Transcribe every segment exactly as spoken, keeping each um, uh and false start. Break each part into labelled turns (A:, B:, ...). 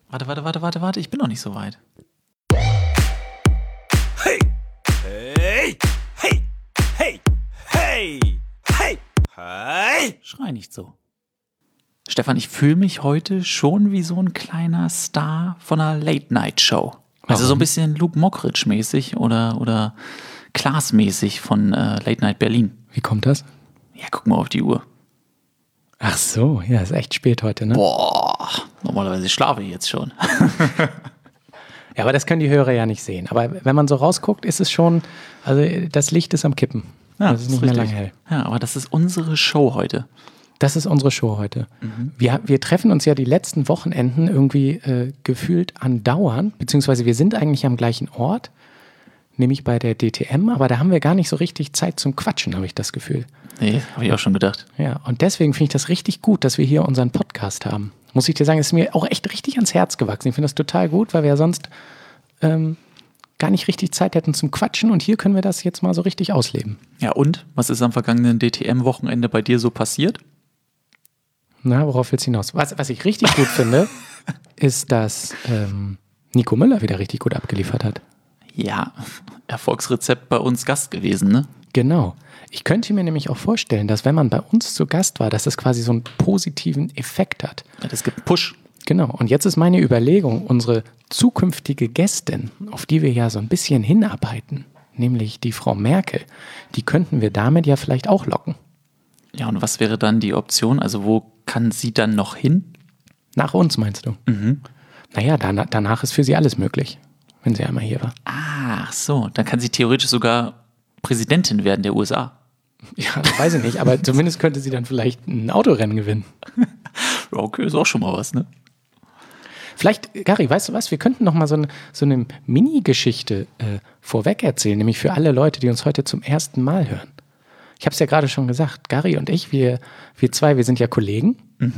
A: Warte, warte, warte, warte, warte, ich bin noch nicht so weit.
B: Hey! Hey! Hey! Hey! Hey! Hey! Hey!
A: Schrei nicht so. Stefan, ich fühle mich heute schon wie so ein kleiner Star von einer Late-Night-Show. Also so ein bisschen Luke Mockridge-mäßig oder, oder Klaas-mäßig von äh, Late Night Berlin.
C: Wie kommt das?
A: Ja, guck mal auf die Uhr.
C: Ach so, ja, ist echt spät heute, ne?
A: Boah, normalerweise schlafe ich jetzt schon.
C: Ja, aber das können die Hörer ja nicht sehen. Aber wenn man so rausguckt, ist es schon, also das Licht ist am Kippen.
A: Ja,
C: das ist nicht mehr
A: richtig.
C: lang hell.
A: Ja, aber das ist unsere Show heute.
C: Das ist unsere Show heute. Mhm. Wir, wir treffen uns ja die letzten Wochenenden irgendwie äh, gefühlt andauernd, beziehungsweise wir sind eigentlich am gleichen Ort, nämlich bei der D T M, aber da haben wir gar nicht so richtig Zeit zum Quatschen, habe ich das Gefühl.
A: Nee, habe ich auch schon gedacht.
C: Ja, und deswegen finde ich das richtig gut, dass wir hier unseren Podcast haben. Muss ich dir sagen, es ist mir auch echt richtig ans Herz gewachsen. Ich finde das total gut, weil wir ja sonst ähm, gar nicht richtig Zeit hätten zum Quatschen und hier können wir das jetzt mal so richtig ausleben.
A: Ja, und? Was ist am vergangenen D T M-Wochenende bei dir so passiert?
C: Na, worauf willst du hinaus? Was, was ich richtig gut finde, ist, dass ähm, Nico Müller wieder richtig gut abgeliefert hat.
A: Ja, Erfolgsrezept bei uns Gast gewesen, ne?
C: Genau. Ich könnte mir nämlich auch vorstellen, dass wenn man bei uns zu Gast war, dass das quasi so einen positiven Effekt hat.
A: Ja, das gibt einen Push.
C: Genau. Und jetzt ist meine Überlegung, unsere zukünftige Gästin, auf die wir ja so ein bisschen hinarbeiten, nämlich die Frau Merkel, die könnten wir damit ja vielleicht auch locken.
A: Ja, und was wäre dann die Option? Also wo kann sie dann noch hin?
C: Nach uns, meinst du?
A: Mhm.
C: Naja, danach, danach ist für sie alles möglich, wenn sie einmal hier war.
A: Ach so, dann kann sie theoretisch sogar Präsidentin werden der U S A.
C: Ja, das weiß ich nicht, aber zumindest könnte sie dann vielleicht ein Autorennen gewinnen.
A: Okay, ist auch schon mal was, ne?
C: Vielleicht, Gary, weißt du was, wir könnten noch mal so eine, so eine Mini-Geschichte äh, vorweg erzählen, nämlich für alle Leute, die uns heute zum ersten Mal hören. Ich habe es ja gerade schon gesagt, Gary und ich, wir, wir zwei, wir sind ja Kollegen.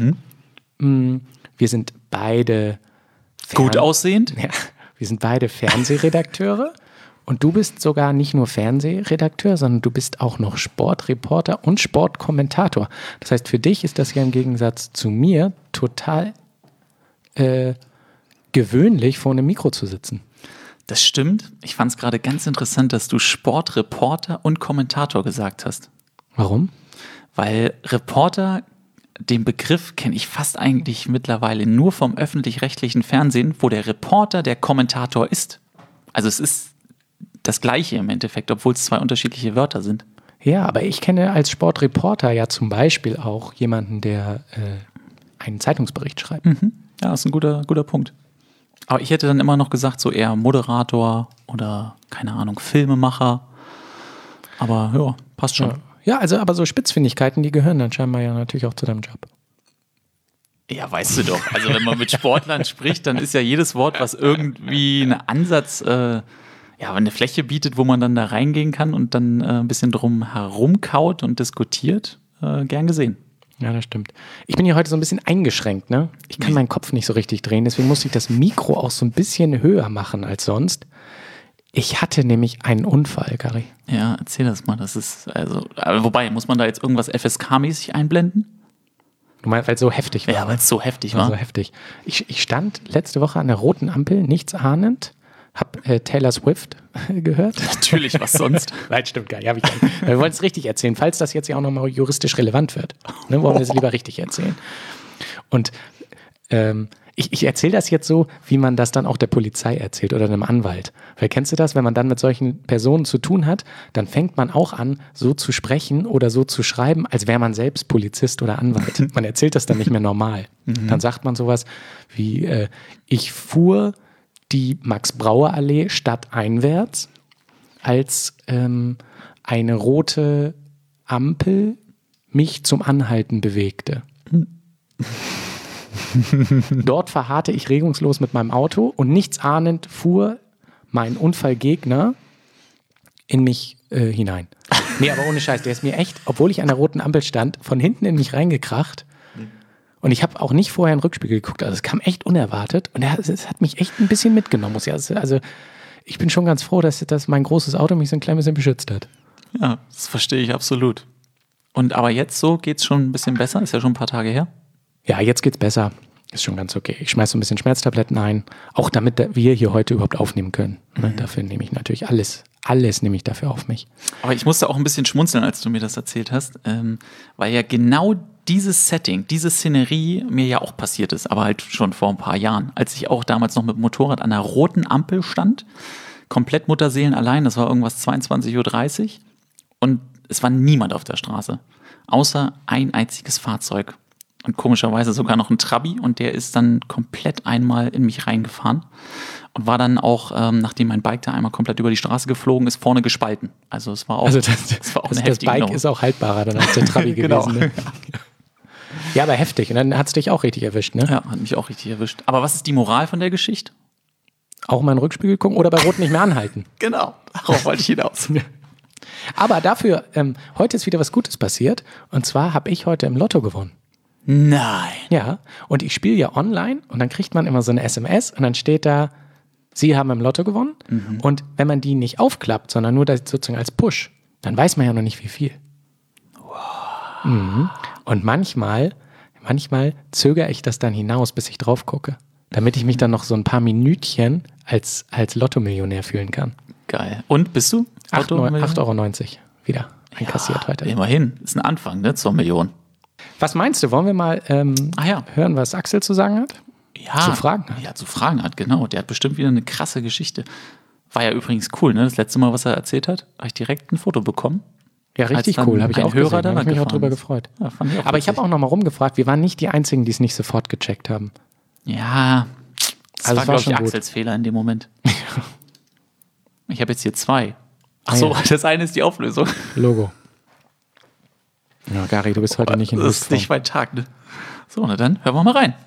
C: Mhm. Wir sind beide Fern-
A: Gut aussehend.
C: Ja, wir sind beide Fernsehredakteure und du bist sogar nicht nur Fernsehredakteur, sondern du bist auch noch Sportreporter und Sportkommentator. Das heißt, für dich ist das ja im Gegensatz zu mir total äh, gewöhnlich, vor einem Mikro zu sitzen.
A: Das stimmt. Ich fand es gerade ganz interessant, dass du Sportreporter und Kommentator gesagt hast.
C: Warum?
A: Weil Reporter, den Begriff kenne ich fast eigentlich mittlerweile nur vom öffentlich-rechtlichen Fernsehen, wo der Reporter der Kommentator ist. Also es ist das Gleiche im Endeffekt, obwohl es zwei unterschiedliche Wörter sind.
C: Ja, aber ich kenne als Sportreporter ja zum Beispiel auch jemanden, der äh, einen Zeitungsbericht schreibt.
A: Mhm. Ja, das ist ein guter, guter Punkt. Aber ich hätte dann immer noch gesagt, so eher Moderator oder, keine Ahnung, Filmemacher. Aber ja, passt schon.
C: Ja. Ja, also aber so Spitzfindigkeiten, die gehören dann scheinbar ja natürlich auch zu deinem Job.
A: Ja, weißt du doch. Also wenn man mit Sportlern spricht, dann ist ja jedes Wort, was irgendwie einen Ansatz, äh, ja, eine Fläche bietet, wo man dann da reingehen kann und dann äh, ein bisschen drum herumkaut und diskutiert, äh, gern gesehen.
C: Ja, das stimmt. Ich bin hier heute so ein bisschen eingeschränkt, ne? Ich kann meinen Kopf nicht so richtig drehen, deswegen musste ich das Mikro auch so ein bisschen höher machen als sonst. Ich hatte nämlich einen Unfall, Gary.
A: Ja, erzähl das mal. Das ist, also, aber wobei, muss man da jetzt irgendwas F S K-mäßig einblenden?
C: Du meinst, weil es so heftig war?
A: Ja, weil es so heftig
C: war.
A: war.
C: So heftig. Ich, ich stand letzte Woche an der roten Ampel, nichts ahnend, hab äh, Taylor Swift gehört.
A: Natürlich, was sonst?
C: Nein, stimmt gar nicht. Hab ich gar nicht. Wir wollen es richtig erzählen, falls das jetzt ja auch nochmal juristisch relevant wird. Ne, wollen wir es lieber richtig erzählen. Und ähm, ich, ich erzähle das jetzt so, wie man das dann auch der Polizei erzählt oder einem Anwalt. Weil kennst du das, wenn man dann mit solchen Personen zu tun hat, dann fängt man auch an, so zu sprechen oder so zu schreiben, als wäre man selbst Polizist oder Anwalt. Man erzählt das dann nicht mehr normal. Mhm. Dann sagt man sowas wie, äh, ich fuhr die Max-Brauer-Allee stadteinwärts, als ähm, eine rote Ampel mich zum Anhalten bewegte. Dort verharrte ich regungslos mit meinem Auto und nichts ahnend fuhr mein Unfallgegner in mich äh, hinein. Nee, aber ohne Scheiß, der ist mir echt, obwohl ich an der roten Ampel stand, von hinten in mich reingekracht. Und ich habe auch nicht vorher in den Rückspiegel geguckt, also es kam echt unerwartet und es hat mich echt ein bisschen mitgenommen. Muss ich also, also ich bin schon ganz froh, dass, dass mein großes Auto mich so ein klein bisschen beschützt hat.
A: Ja, das verstehe ich absolut. Und aber jetzt so geht's schon ein bisschen besser, ist ja schon ein paar Tage her.
C: Ja, jetzt geht's besser. Ist schon ganz okay. Ich schmeiße so ein bisschen Schmerztabletten ein, auch damit wir hier heute überhaupt aufnehmen können. Ne? Mhm. Dafür nehme ich natürlich alles, alles nehme ich dafür auf mich.
A: Aber ich musste auch ein bisschen schmunzeln, als du mir das erzählt hast, ähm, weil ja genau dieses Setting, diese Szenerie mir ja auch passiert ist, aber halt schon vor ein paar Jahren, als ich auch damals noch mit dem Motorrad an einer roten Ampel stand, komplett Mutterseelen allein, das war irgendwas zweiundzwanzig Uhr dreißig und es war niemand auf der Straße, außer ein einziges Fahrzeug. Und komischerweise sogar noch ein Trabi und der ist dann komplett einmal in mich reingefahren und war dann auch, ähm, nachdem mein Bike da einmal komplett über die Straße geflogen ist, vorne gespalten. Also es war auch,
C: also das,
A: das war auch
C: das,
A: eine heftige
C: Das Bike
A: Nummer.
C: ist auch haltbarer dann als der Trabi
A: Genau.
C: gewesen. Ne? Ja, aber heftig. Und dann hat es dich auch richtig erwischt, ne?
A: Ja, hat mich auch richtig erwischt. Aber was ist die Moral von der Geschichte?
C: Auch mal in den Rückspiegel gucken oder bei Rot nicht mehr anhalten.
A: Genau, darauf wollte ich hinaus.
C: Aber dafür, ähm, heute ist wieder was Gutes passiert. Und zwar habe ich heute im Lotto gewonnen.
A: Nein.
C: Ja, und ich spiele ja online und dann kriegt man immer so eine S M S und dann steht da, Sie haben im Lotto gewonnen. Mhm. Und wenn man die nicht aufklappt, sondern nur das sozusagen als Push, dann weiß man ja noch nicht, wie viel. Wow. Mhm. Und manchmal, manchmal zögere ich das dann hinaus, bis ich drauf gucke, damit ich mich dann noch so ein paar Minütchen als, als Lotto-Millionär fühlen kann.
A: Geil. Und bist du?
C: acht Euro neunzig wieder einkassiert
A: ja,
C: heute.
A: Immerhin, ist ein Anfang, ne, zur Million.
C: Was meinst du? Wollen wir mal ähm,
A: ah, ja.
C: hören, was Axel zu sagen hat?
A: Ja,
C: zu fragen hat.
A: Ja, zu fragen hat, genau. Der hat bestimmt wieder eine krasse Geschichte. War ja übrigens cool, ne? Das letzte Mal, was er erzählt hat, habe ich direkt ein Foto bekommen.
C: Ja, richtig cool. Habe ich auch
A: Hörer
C: gesehen.
A: Da
C: habe ich mich auch drüber ist. gefreut.
A: Ja, fand ich auch
C: Aber ich habe auch nochmal rumgefragt. Wir waren nicht die Einzigen, die es nicht sofort gecheckt haben.
A: Ja, das
C: also
A: war, glaube ich,
C: gut.
A: Axels Fehler in dem Moment. Ich habe jetzt hier zwei. Ach so, ah, ja. Das eine ist die Auflösung.
C: Logo. Ja, Gary, du bist heute nicht in
A: Das ist nicht mein Tag, ne? So, na dann, hören wir mal rein.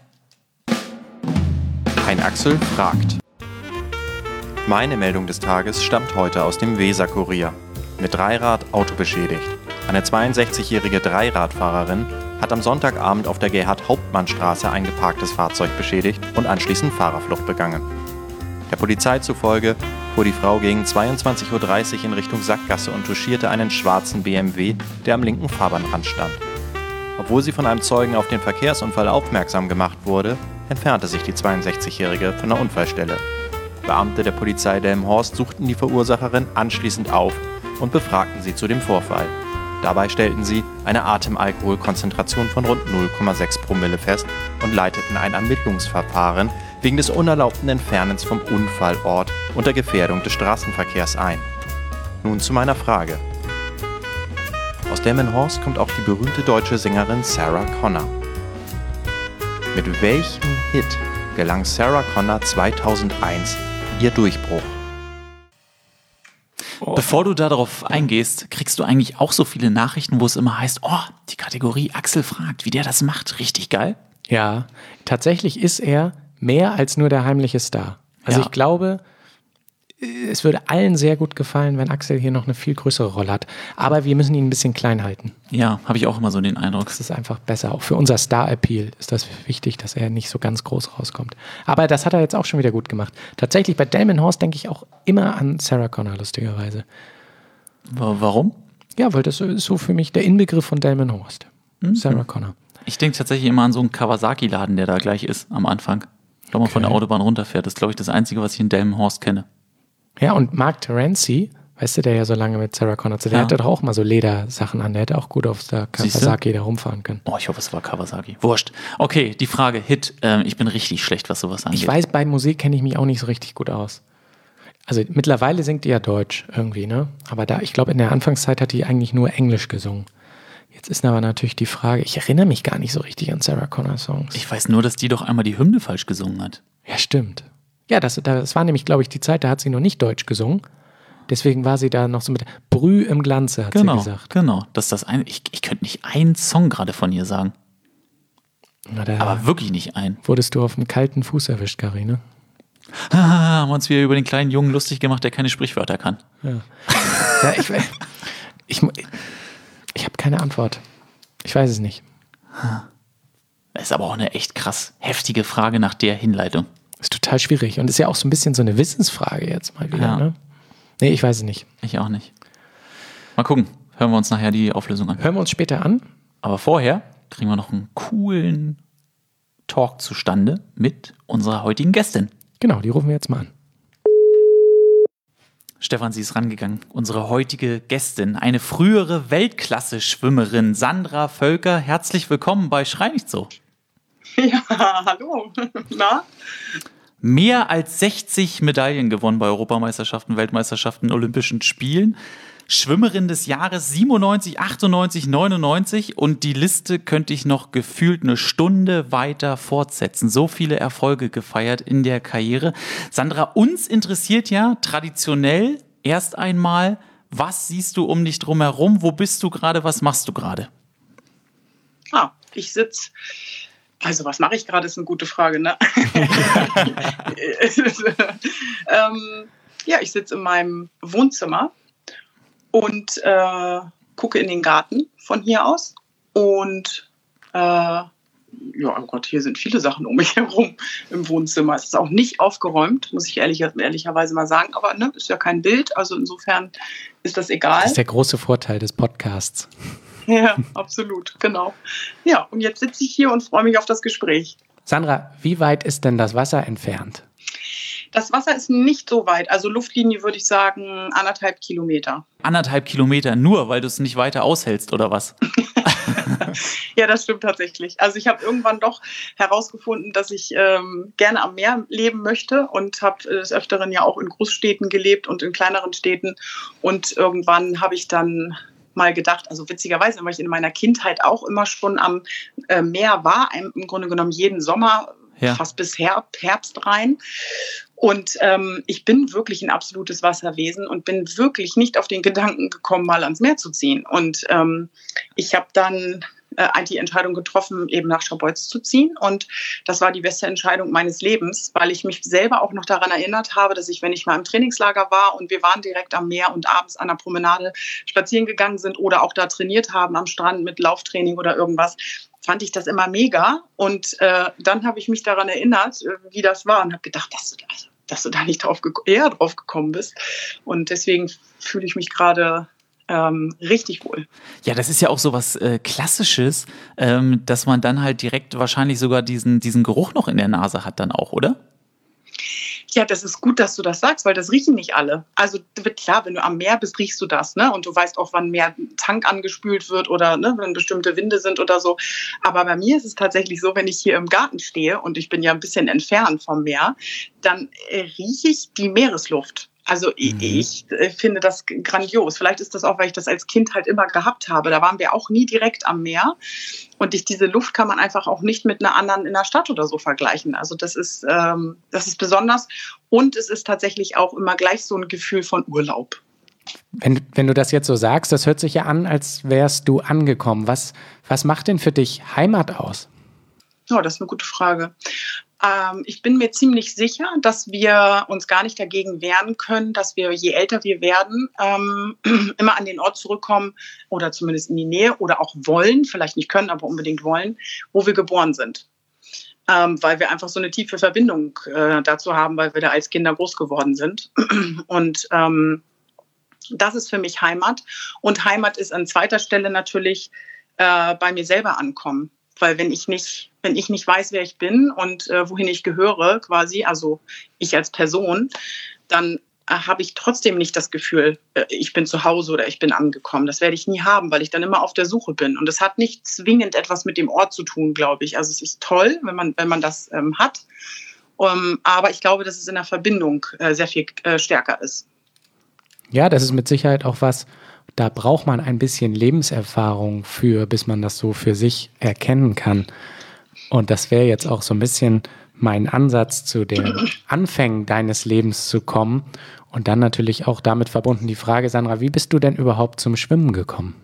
D: Ein Axel fragt. Meine Meldung des Tages stammt heute aus dem Weser-Kurier. Mit Dreirad Auto beschädigt. Eine zweiundsechzigjährige Dreiradfahrerin hat am Sonntagabend auf der Gerhard-Hauptmann-Straße ein geparktes Fahrzeug beschädigt und anschließend Fahrerflucht begangen. Der Polizei zufolge fuhr die Frau gegen zweiundzwanzig Uhr dreißig in Richtung Sackgasse und touchierte einen schwarzen B M W, der am linken Fahrbahnrand stand. Obwohl sie von einem Zeugen auf den Verkehrsunfall aufmerksam gemacht wurde, entfernte sich die zweiundsechzigjährige von der Unfallstelle. Beamte der Polizei Delmenhorst suchten die Verursacherin anschließend auf und befragten sie zu dem Vorfall. Dabei stellten sie eine Atemalkoholkonzentration von rund null Komma sechs Promille fest und leiteten ein Ermittlungsverfahren wegen des unerlaubten Entfernens vom Unfallort unter Gefährdung des Straßenverkehrs ein. Nun zu meiner Frage. Aus Delmenhorst kommt auch die berühmte deutsche Sängerin Sarah Connor. Mit welchem Hit gelang Sarah Connor zweitausendeins ihr Durchbruch?
A: Bevor du darauf eingehst, kriegst du eigentlich auch so viele Nachrichten, wo es immer heißt, oh, die Kategorie Axel fragt, wie der das macht, richtig geil.
C: Ja, tatsächlich ist er mehr als nur der heimliche Star. Also
A: Ja.
C: ich glaube, es würde allen sehr gut gefallen, wenn Axel hier noch eine viel größere Rolle hat. Aber wir müssen ihn ein bisschen klein halten.
A: Ja, habe ich auch immer so den Eindruck.
C: Das ist einfach besser. Auch für unser Star-Appeal ist das wichtig, dass er nicht so ganz groß rauskommt. Aber das hat er jetzt auch schon wieder gut gemacht. Tatsächlich bei Delmenhorst denke ich auch immer an Sarah Connor, lustigerweise.
A: Wa- Warum?
C: Ja, weil das ist so für mich der Inbegriff von Delmenhorst.
A: Mhm.
C: Sarah Connor.
A: Ich denke tatsächlich immer an so einen Kawasaki-Laden, der da gleich ist am Anfang. Wenn man von der Autobahn runterfährt. Das ist, glaube ich, das Einzige, was ich in Delmenhorst kenne.
C: Ja, und Mark Terenzi, weißt du, der ja so lange mit Sarah Connor, der
A: Ja.
C: hatte doch auch mal so Ledersachen an. Der hätte auch gut auf der
A: Siehste?
C: Kawasaki da rumfahren können.
A: Oh, ich hoffe, es war Kawasaki. Wurscht. Okay, die Frage Hit. Ähm, ich bin richtig schlecht, was sowas angeht.
C: Ich weiß, bei Musik kenne ich mich auch nicht so richtig gut aus. Also mittlerweile singt die ja Deutsch irgendwie, ne? Aber da, ich glaube, in der Anfangszeit hat die eigentlich nur Englisch gesungen. Jetzt ist aber natürlich die Frage, ich erinnere mich gar nicht so richtig an Sarah Connor Songs.
A: Ich weiß nur, dass die doch einmal die Hymne falsch gesungen hat.
C: Ja, stimmt. Ja, das, das war nämlich, glaube ich, die Zeit, da hat sie noch nicht Deutsch gesungen. Deswegen war sie da noch so mit Brüh im Glanze, hat
A: Genau,
C: sie gesagt.
A: genau. Das ist das eine. Ich, ich könnte nicht einen Song gerade von ihr sagen.
C: Na, da
A: Aber wirklich nicht einen.
C: wurdest du auf einen kalten Fuß erwischt, Karine.
A: Ah, haben wir uns wieder über den kleinen Jungen lustig gemacht, der keine Sprichwörter kann.
C: Ja. Ja, ich ich, ich habe keine Antwort. Ich weiß es nicht.
A: Das ist aber auch eine echt krass heftige Frage nach der Hinleitung.
C: Ist total schwierig. Und ist ja auch so ein bisschen so eine Wissensfrage jetzt mal wieder.
A: Ja.
C: Ne? Nee, ich weiß es nicht.
A: Ich auch nicht. Mal gucken. Hören wir uns nachher die Auflösung an.
C: Hören wir uns später an.
A: Aber vorher kriegen wir noch einen coolen Talk zustande mit unserer heutigen Gästin.
C: Genau, die rufen wir jetzt mal an.
A: Stefan, sie ist rangegangen. Unsere heutige Gästin, eine frühere Weltklasse-Schwimmerin, Sandra Völker. Herzlich willkommen bei Schrei nicht so.
E: Ja, hallo. Na?
A: Mehr als sechzig Medaillen gewonnen bei Europameisterschaften, Weltmeisterschaften, Olympischen Spielen. Schwimmerin des Jahres siebenundneunzig, achtundneunzig, neunundneunzig und die Liste könnte ich noch gefühlt eine Stunde weiter fortsetzen. So viele Erfolge gefeiert in der Karriere. Sandra, uns interessiert ja traditionell erst einmal, was siehst du um dich drum herum? Wo bist du gerade? Was machst du gerade?
E: Ah, ich sitze... Also was mache ich gerade, ist eine gute Frage, ne? ähm, ja, ich sitze in meinem Wohnzimmer und äh, gucke in den Garten von hier aus. Und äh, ja, oh Gott, hier sind viele Sachen um mich herum im Wohnzimmer. Es ist auch nicht aufgeräumt, muss ich ehrlich, ehrlicherweise mal sagen. Aber ne, ist ja kein Bild, also insofern ist das egal.
C: Das ist der große Vorteil des Podcasts.
E: Ja, absolut, genau. Ja, und jetzt sitze ich hier und freue mich auf das Gespräch.
C: Sandra, wie weit ist denn das Wasser entfernt?
E: Das Wasser ist nicht so weit. Also Luftlinie würde ich sagen anderthalb Kilometer.
A: Anderthalb Kilometer nur, weil du es nicht weiter aushältst, oder was?
E: Ja, das stimmt tatsächlich. Also ich habe irgendwann doch herausgefunden, dass ich ähm, gerne am Meer leben möchte und habe des Öfteren ja auch in Großstädten gelebt und in kleineren Städten. Und irgendwann habe ich dann mal gedacht, also witzigerweise, weil ich in meiner Kindheit auch immer schon am äh, Meer war, im Grunde genommen jeden Sommer, ja. fast bis Herb, Herbst rein. Und ähm, ich bin wirklich ein absolutes Wasserwesen und bin wirklich nicht auf den Gedanken gekommen, mal ans Meer zu ziehen. Und ähm, ich habe dann äh, die Entscheidung getroffen, eben nach Scharbeutz zu ziehen. Und das war die beste Entscheidung meines Lebens, weil ich mich selber auch noch daran erinnert habe, dass ich, wenn ich mal im Trainingslager war und wir waren direkt am Meer und abends an der Promenade spazieren gegangen sind oder auch da trainiert haben am Strand mit Lauftraining oder irgendwas, fand ich das immer mega. Und äh, dann habe ich mich daran erinnert, wie das war und habe gedacht, dass du, also, dass du da nicht drauf eher drauf gekommen bist. Und deswegen fühle ich mich gerade ähm, richtig wohl.
A: Ja, das ist ja auch so was äh, Klassisches, ähm, dass man dann halt direkt wahrscheinlich sogar diesen, diesen Geruch noch in der Nase hat dann auch, oder?
E: Ja, das ist gut, dass du das sagst, weil das riechen nicht alle. Also klar, wenn du am Meer bist, riechst du das, ne? Und du weißt auch, wann mehr Tank angespült wird oder ne, wenn bestimmte Winde sind oder so. Aber bei mir ist es tatsächlich so, wenn ich hier im Garten stehe und ich bin ja ein bisschen entfernt vom Meer, dann äh, rieche ich die Meeresluft. Also mhm. ich, ich finde das grandios. Vielleicht ist das auch, weil ich das als Kind halt immer gehabt habe. Da waren wir auch nie direkt am Meer. Und ich, diese Luft kann man einfach auch nicht mit einer anderen in der Stadt oder so vergleichen. Also das ist, ähm, das ist besonders. Und es ist tatsächlich auch immer gleich so ein Gefühl von Urlaub.
C: Wenn, wenn du das jetzt so sagst, das hört sich ja an, als wärst du angekommen. Was, was macht denn für dich Heimat aus?
E: Ja, das ist eine gute Frage. Ähm, ich bin mir ziemlich sicher, dass wir uns gar nicht dagegen wehren können, dass wir, je älter wir werden, ähm, immer an den Ort zurückkommen oder zumindest in die Nähe oder auch wollen, vielleicht nicht können, aber unbedingt wollen, wo wir geboren sind. Ähm, weil wir einfach so eine tiefe Verbindung äh, dazu haben, weil wir da als Kinder groß geworden sind. Und ähm, das ist für mich Heimat. Und Heimat ist an zweiter Stelle natürlich äh, bei mir selber ankommen. Weil wenn ich nicht, wenn ich nicht weiß, wer ich bin und äh, wohin ich gehöre, quasi, also ich als Person, dann äh, habe ich trotzdem nicht das Gefühl, äh, ich bin zu Hause oder ich bin angekommen. Das werde ich nie haben, weil ich dann immer auf der Suche bin. Und es hat nicht zwingend etwas mit dem Ort zu tun, glaube ich. Also es ist toll, wenn man, wenn man das ähm, hat. Um, aber ich glaube, dass es in der Verbindung äh, sehr viel äh, stärker ist.
C: Ja, das ist mit Sicherheit auch was, da braucht man ein bisschen Lebenserfahrung für, bis man das so für sich erkennen kann. Und das wäre jetzt auch so ein bisschen mein Ansatz, zu den Anfängen deines Lebens zu kommen. Und dann natürlich auch damit verbunden die Frage, Sandra, wie bist du denn überhaupt zum Schwimmen gekommen?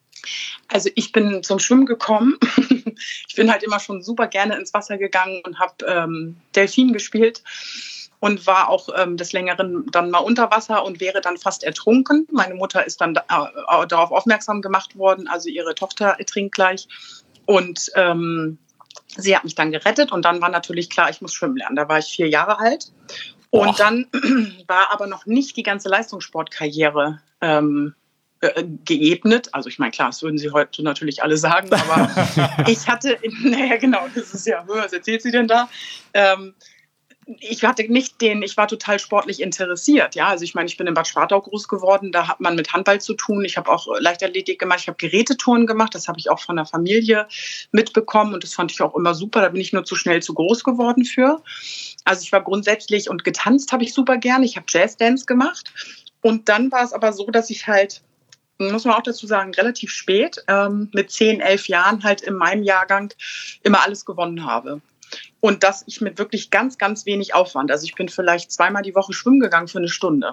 E: Also ich bin zum Schwimmen gekommen. Ich bin halt immer schon super gerne ins Wasser gegangen und habe ähm, Delfin gespielt. Und war auch ähm, des Längeren dann mal unter Wasser und wäre dann fast ertrunken. Meine Mutter ist dann da, äh, darauf aufmerksam gemacht worden, also ihre Tochter ertrinkt gleich. Und ähm, sie hat mich dann gerettet und dann war natürlich klar, ich muss schwimmen lernen. Da war ich vier Jahre alt. Und Och. Dann war aber noch nicht die ganze Leistungssportkarriere ähm, äh, geebnet. Also ich meine, klar, das würden sie heute natürlich alle sagen, aber ich hatte, naja genau, das ist ja, was erzählt sie denn da? Ähm, Ich hatte nicht den, ich war total sportlich interessiert, ja, also ich meine, ich bin in Bad Schwartau groß geworden, da hat man mit Handball zu tun, ich habe auch Leichtathletik gemacht, ich habe Gerätetouren gemacht, das habe ich auch von der Familie mitbekommen und das fand ich auch immer super, da bin ich nur zu schnell zu groß geworden für. Also ich war grundsätzlich und getanzt habe ich super gerne, ich habe Jazzdance gemacht und dann war es aber so, dass ich halt, muss man auch dazu sagen, relativ spät, ähm, mit zehn, elf Jahren halt in meinem Jahrgang immer alles gewonnen habe. Und dass ich mit wirklich ganz, ganz wenig Aufwand, also ich bin vielleicht zweimal die Woche schwimmen gegangen für eine Stunde.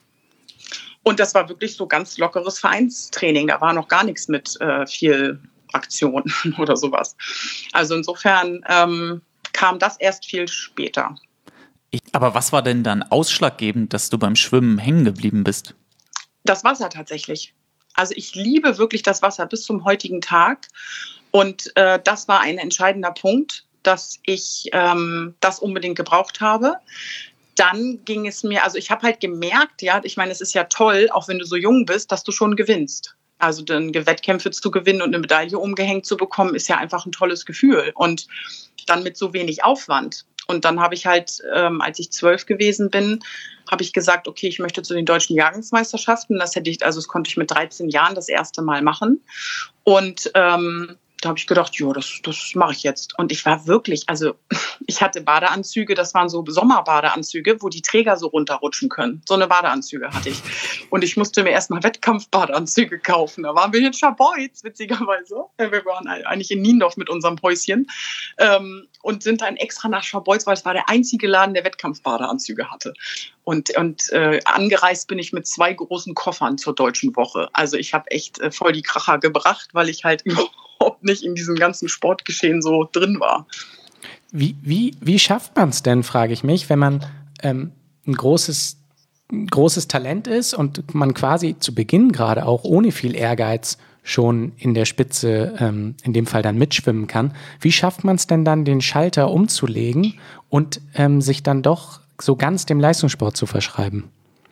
E: Und das war wirklich so ganz lockeres Vereinstraining. Da war noch gar nichts mit äh, viel Aktion oder sowas. Also insofern ähm, kam das erst viel später.
A: Ich, aber was war denn dann ausschlaggebend, dass du beim Schwimmen hängen geblieben bist?
E: Das Wasser tatsächlich. Also ich liebe wirklich das Wasser bis zum heutigen Tag. Und äh, das war ein entscheidender Punkt, dass ich ähm, das unbedingt gebraucht habe. Dann ging es mir, also ich habe halt gemerkt, ja, ich meine, es ist ja toll, auch wenn du so jung bist, dass du schon gewinnst. Also dann Wettkämpfe zu gewinnen und eine Medaille umgehängt zu bekommen, ist ja einfach ein tolles Gefühl. Und dann mit so wenig Aufwand. Und dann habe ich halt, ähm, als ich zwölf gewesen bin, habe ich gesagt, okay, ich möchte zu den deutschen Jahrgangsmeisterschaften. Das hätte ich, also das konnte ich mit dreizehn Jahren das erste Mal machen. Und ähm, da habe ich gedacht, ja, das, das mache ich jetzt. Und ich war wirklich, also ich hatte Badeanzüge, das waren so Sommerbadeanzüge, wo die Träger so runterrutschen können. So eine Badeanzüge hatte ich. Und ich musste mir erstmal Wettkampfbadeanzüge kaufen. Da waren wir in Scharbeutz, witzigerweise. Wir waren eigentlich in Niendorf mit unserem Häuschen ähm, und sind dann extra nach Scharbeutz, weil es war der einzige Laden, der Wettkampfbadeanzüge hatte. Und, und äh, angereist bin ich mit zwei großen Koffern zur Deutschen Woche. Also ich habe echt äh, voll die Kracher gebracht, weil ich halt überhaupt nicht in diesem ganzen Sportgeschehen so drin war.
C: Wie, wie, wie schafft man es denn, frage ich mich, wenn man ähm, ein großes, ein großes Talent ist und man quasi zu Beginn gerade auch ohne viel Ehrgeiz schon in der Spitze, ähm, in dem Fall dann mitschwimmen kann. Wie schafft man es denn dann, den Schalter umzulegen und ähm, sich dann doch so ganz dem Leistungssport zu verschreiben?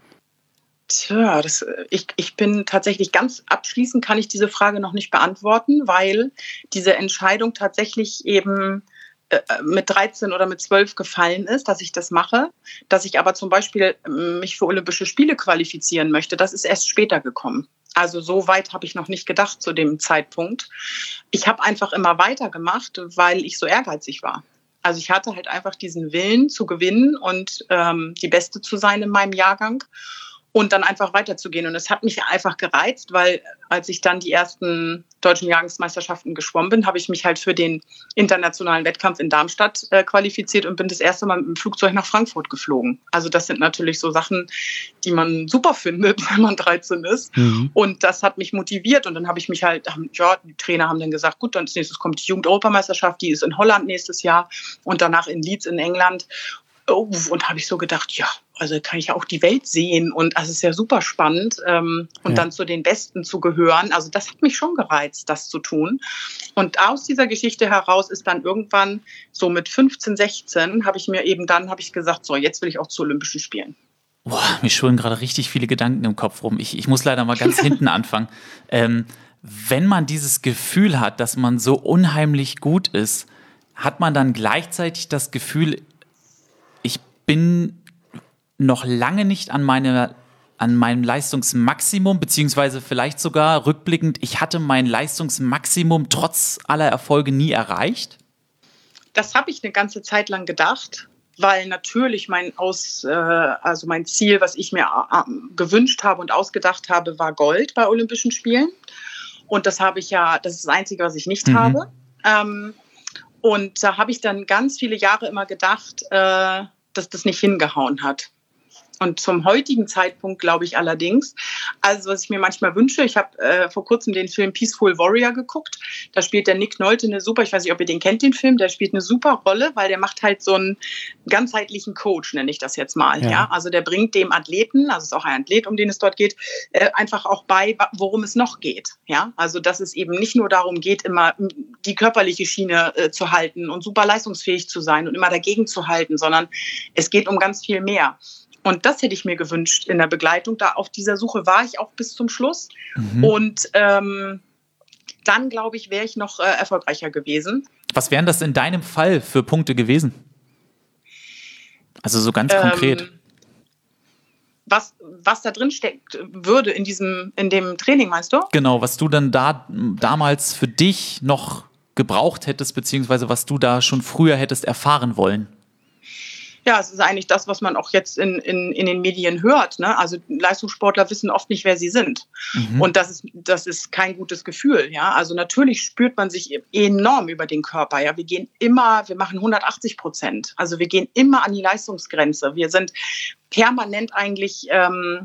E: Tja, das, ich, ich bin tatsächlich ganz abschließend, kann ich diese Frage noch nicht beantworten, weil diese Entscheidung tatsächlich eben äh, mit dreizehn oder mit zwölf gefallen ist, dass ich das mache. Dass ich aber zum Beispiel mich für Olympische Spiele qualifizieren möchte, das ist erst später gekommen. Also so weit habe ich noch nicht gedacht zu dem Zeitpunkt. Ich habe einfach immer weitergemacht, weil ich so ehrgeizig war. Also ich hatte halt einfach diesen Willen zu gewinnen und ähm, die Beste zu sein in meinem Jahrgang. Und dann einfach weiterzugehen. Und es hat mich einfach gereizt, weil als ich dann die ersten deutschen Jahrgangsmeisterschaften geschwommen bin, habe ich mich halt für den internationalen Wettkampf in Darmstadt äh, qualifiziert und bin das erste Mal mit dem Flugzeug nach Frankfurt geflogen. Also das sind natürlich so Sachen, die man super findet, wenn man dreizehn ist. Mhm. Und das hat mich motiviert. Und dann habe ich mich halt, ja, die Trainer haben dann gesagt, gut, dann als nächstes kommt die Jugend-Europameisterschaft, die ist in Holland nächstes Jahr und danach in Leeds in England. Oh, und habe ich so gedacht, ja, also kann ich ja auch die Welt sehen und also es ist ja super spannend ähm, und ja. Dann zu den Besten zu gehören. Also das hat mich schon gereizt, das zu tun. Und aus dieser Geschichte heraus ist dann irgendwann so mit fünfzehn, sechzehn habe ich mir eben dann, habe ich gesagt, so jetzt will ich auch zu Olympischen Spielen.
A: Boah, mir schwirren gerade richtig viele Gedanken im Kopf rum. Ich, ich muss leider mal ganz hinten anfangen. Ähm, wenn man dieses Gefühl hat, dass man so unheimlich gut ist, hat man dann gleichzeitig das Gefühl, ich bin noch lange nicht an, meine, an meinem Leistungsmaximum, beziehungsweise vielleicht sogar rückblickend, ich hatte mein Leistungsmaximum trotz aller Erfolge nie erreicht?
E: Das habe ich eine ganze Zeit lang gedacht, weil natürlich mein, Aus, äh, also mein Ziel, was ich mir äh, gewünscht habe und ausgedacht habe, war Gold bei Olympischen Spielen. Und das habe ich ja, das ist das Einzige, was ich nicht mhm. habe. Ähm, und da habe ich dann ganz viele Jahre immer gedacht, äh, dass das nicht hingehauen hat. Und zum heutigen Zeitpunkt glaube ich allerdings, also was ich mir manchmal wünsche, ich habe äh, vor kurzem den Film Peaceful Warrior geguckt, da spielt der Nick Nolte eine super, ich weiß nicht, ob ihr den kennt, den Film, der spielt eine super Rolle, weil der macht halt so einen ganzheitlichen Coach, nenne ich das jetzt mal. Ja. Ja? Also der bringt dem Athleten, also es ist auch ein Athlet, um den es dort geht, äh, einfach auch bei, worum es noch geht. Ja? Also dass es eben nicht nur darum geht, immer die körperliche Schiene äh, zu halten und super leistungsfähig zu sein und immer dagegen zu halten, sondern es geht um ganz viel mehr. Und das hätte ich mir gewünscht in der Begleitung. Da auf dieser Suche war ich auch bis zum Schluss.
A: Mhm.
E: Und ähm, dann, glaube ich, wäre ich noch äh, erfolgreicher gewesen.
A: Was wären das in deinem Fall für Punkte gewesen? Also so ganz
E: Ähm,
A: konkret.
E: Was, was da drin steckt, würde in diesem, in dem Training, meinst du?
A: Genau, was du dann da damals für dich noch gebraucht hättest, beziehungsweise was du da schon früher hättest erfahren wollen.
E: Ja, es ist eigentlich das, was man auch jetzt in, in, in den Medien hört. Ne? Also Leistungssportler wissen oft nicht, wer sie sind. Mhm. Und das ist, das ist kein gutes Gefühl. Ja? Also natürlich spürt man sich enorm über den Körper. Ja? Wir gehen immer, wir machen hundertachtzig Prozent. Also wir gehen immer an die Leistungsgrenze. Wir sind permanent eigentlich, ähm,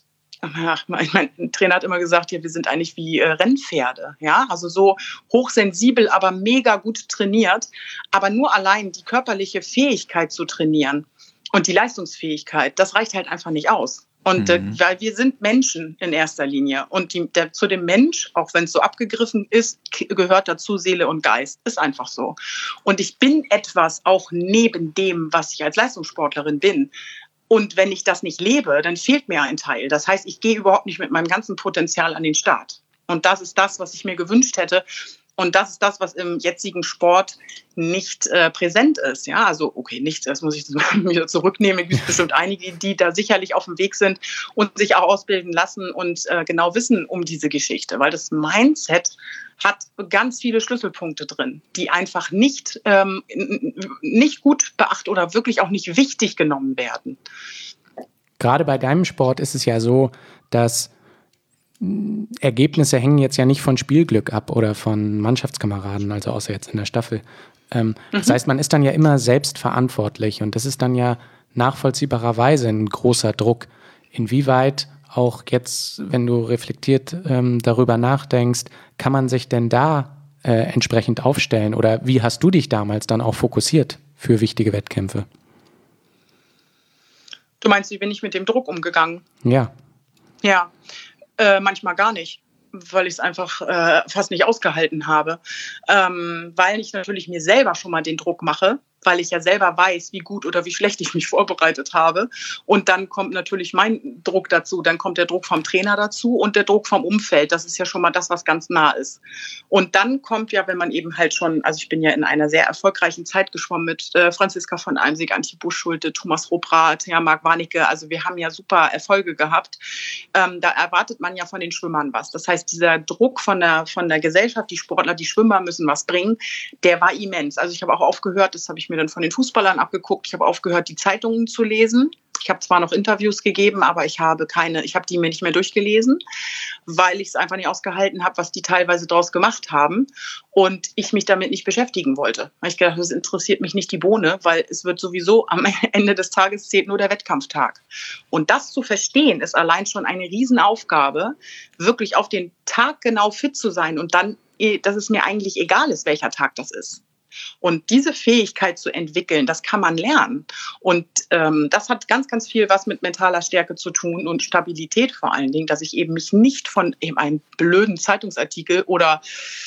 E: mein Trainer hat immer gesagt, ja, wir sind eigentlich wie äh, Rennpferde, ja, also so hochsensibel, aber mega gut trainiert, aber nur allein die körperliche Fähigkeit zu trainieren und die Leistungsfähigkeit, das reicht halt einfach nicht aus. Und mhm. äh, weil wir sind Menschen in erster Linie und die, der, zu dem Mensch, auch wenn es so abgegriffen ist, gehört dazu Seele und Geist, ist einfach so. Und ich bin etwas auch neben dem, was ich als Leistungssportlerin bin. Und wenn ich das nicht lebe, dann fehlt mir ein Teil. Das heißt, ich gehe überhaupt nicht mit meinem ganzen Potenzial an den Start. Und das ist das, was ich mir gewünscht hätte. Und das ist das, was im jetzigen Sport nicht äh, präsent ist. Ja, also okay, nicht, das muss ich wieder zurücknehmen. Es gibt bestimmt einige, die da sicherlich auf dem Weg sind und sich auch ausbilden lassen und äh, genau wissen um diese Geschichte. Weil das Mindset hat ganz viele Schlüsselpunkte drin, die einfach nicht, ähm, nicht gut beachtet oder wirklich auch nicht wichtig genommen werden.
C: Gerade bei deinem Sport ist es ja so, dass Ergebnisse hängen jetzt ja nicht von Spielglück ab oder von Mannschaftskameraden, also außer jetzt in der Staffel. Ähm, mhm. Das heißt, man ist dann ja immer selbst verantwortlich und das ist dann ja nachvollziehbarerweise ein großer Druck. Inwieweit auch jetzt, wenn du reflektiert ähm, darüber nachdenkst, kann man sich denn da äh, entsprechend aufstellen oder wie hast du dich damals dann auch fokussiert für wichtige Wettkämpfe?
E: Du meinst, wie bin ich mit dem Druck umgegangen?
C: Ja.
E: Ja. Äh, manchmal gar nicht, weil ich es einfach äh, fast nicht ausgehalten habe. Ähm, weil ich natürlich mir selber schon mal den Druck mache, weil ich ja selber weiß, wie gut oder wie schlecht ich mich vorbereitet habe. Und dann kommt natürlich mein Druck dazu. Dann kommt der Druck vom Trainer dazu und der Druck vom Umfeld. Das ist ja schon mal das, was ganz nah ist. Und dann kommt ja, wenn man eben halt schon, also ich bin ja in einer sehr erfolgreichen Zeit geschwommen mit äh, Franziska von Almsig, Antje Busch-Schulte, Thomas Robrath, ja, Marc Warnecke. Also wir haben ja super Erfolge gehabt. Ähm, da erwartet man ja von den Schwimmern was. Das heißt, dieser Druck von der, von der Gesellschaft, die Sportler, die Schwimmer müssen was bringen, der war immens. Also ich habe auch aufgehört, das habe ich mir dann von den Fußballern abgeguckt. Ich habe aufgehört, die Zeitungen zu lesen. Ich habe zwar noch Interviews gegeben, aber ich habe keine, ich habe die mir nicht mehr durchgelesen, weil ich es einfach nicht ausgehalten habe, was die teilweise draus gemacht haben und ich mich damit nicht beschäftigen wollte. Weil ich gedacht, das interessiert mich nicht die Bohne, weil es wird sowieso am Ende des Tages zählt nur der Wettkampftag. Und das zu verstehen, ist allein schon eine Riesenaufgabe, wirklich auf den Tag genau fit zu sein und dann, dass es mir eigentlich egal ist, welcher Tag das ist. Und diese Fähigkeit zu entwickeln, das kann man lernen. Und ähm, das hat ganz, ganz viel was mit mentaler Stärke zu tun und Stabilität vor allen Dingen, dass ich eben mich nicht von eben einem blöden Zeitungsartikel oder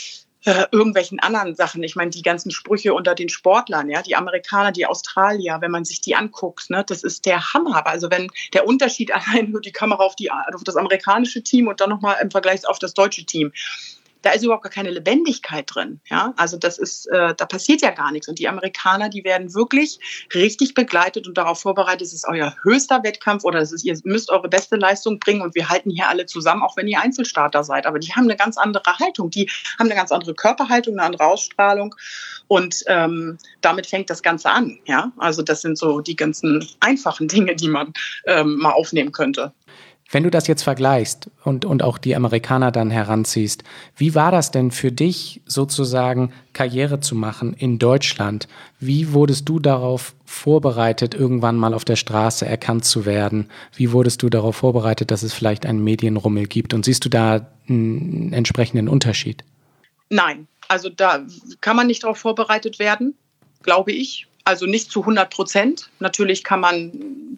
E: äh, irgendwelchen anderen Sachen, ich meine, die ganzen Sprüche unter den Sportlern, ja, die Amerikaner, die Australier, wenn man sich die anguckt, ne, das ist der Hammer. Also wenn der Unterschied allein nur die Kamera auf, die, auf das amerikanische Team und dann nochmal im Vergleich auf das deutsche Team, da ist überhaupt gar keine Lebendigkeit drin. Ja? Also das ist, äh, da passiert ja gar nichts. Und die Amerikaner, die werden wirklich richtig begleitet und darauf vorbereitet, es ist euer höchster Wettkampf oder es ist, ihr müsst eure beste Leistung bringen und wir halten hier alle zusammen, auch wenn ihr Einzelstarter seid. Aber die haben eine ganz andere Haltung. Die haben eine ganz andere Körperhaltung, eine andere Ausstrahlung. Und ähm, damit fängt das Ganze an. Ja? Also das sind so die ganzen einfachen Dinge, die man ähm, mal aufnehmen könnte.
C: Wenn du das jetzt vergleichst und, und auch die Amerikaner dann heranziehst, wie war das denn für dich sozusagen Karriere zu machen in Deutschland? Wie wurdest du darauf vorbereitet, irgendwann mal auf der Straße erkannt zu werden? Wie wurdest du darauf vorbereitet, dass es vielleicht einen Medienrummel gibt? Und siehst du da einen entsprechenden Unterschied?
E: Nein, also da kann man nicht darauf vorbereitet werden, glaube ich. Also nicht zu hundert Prozent. Natürlich kann man...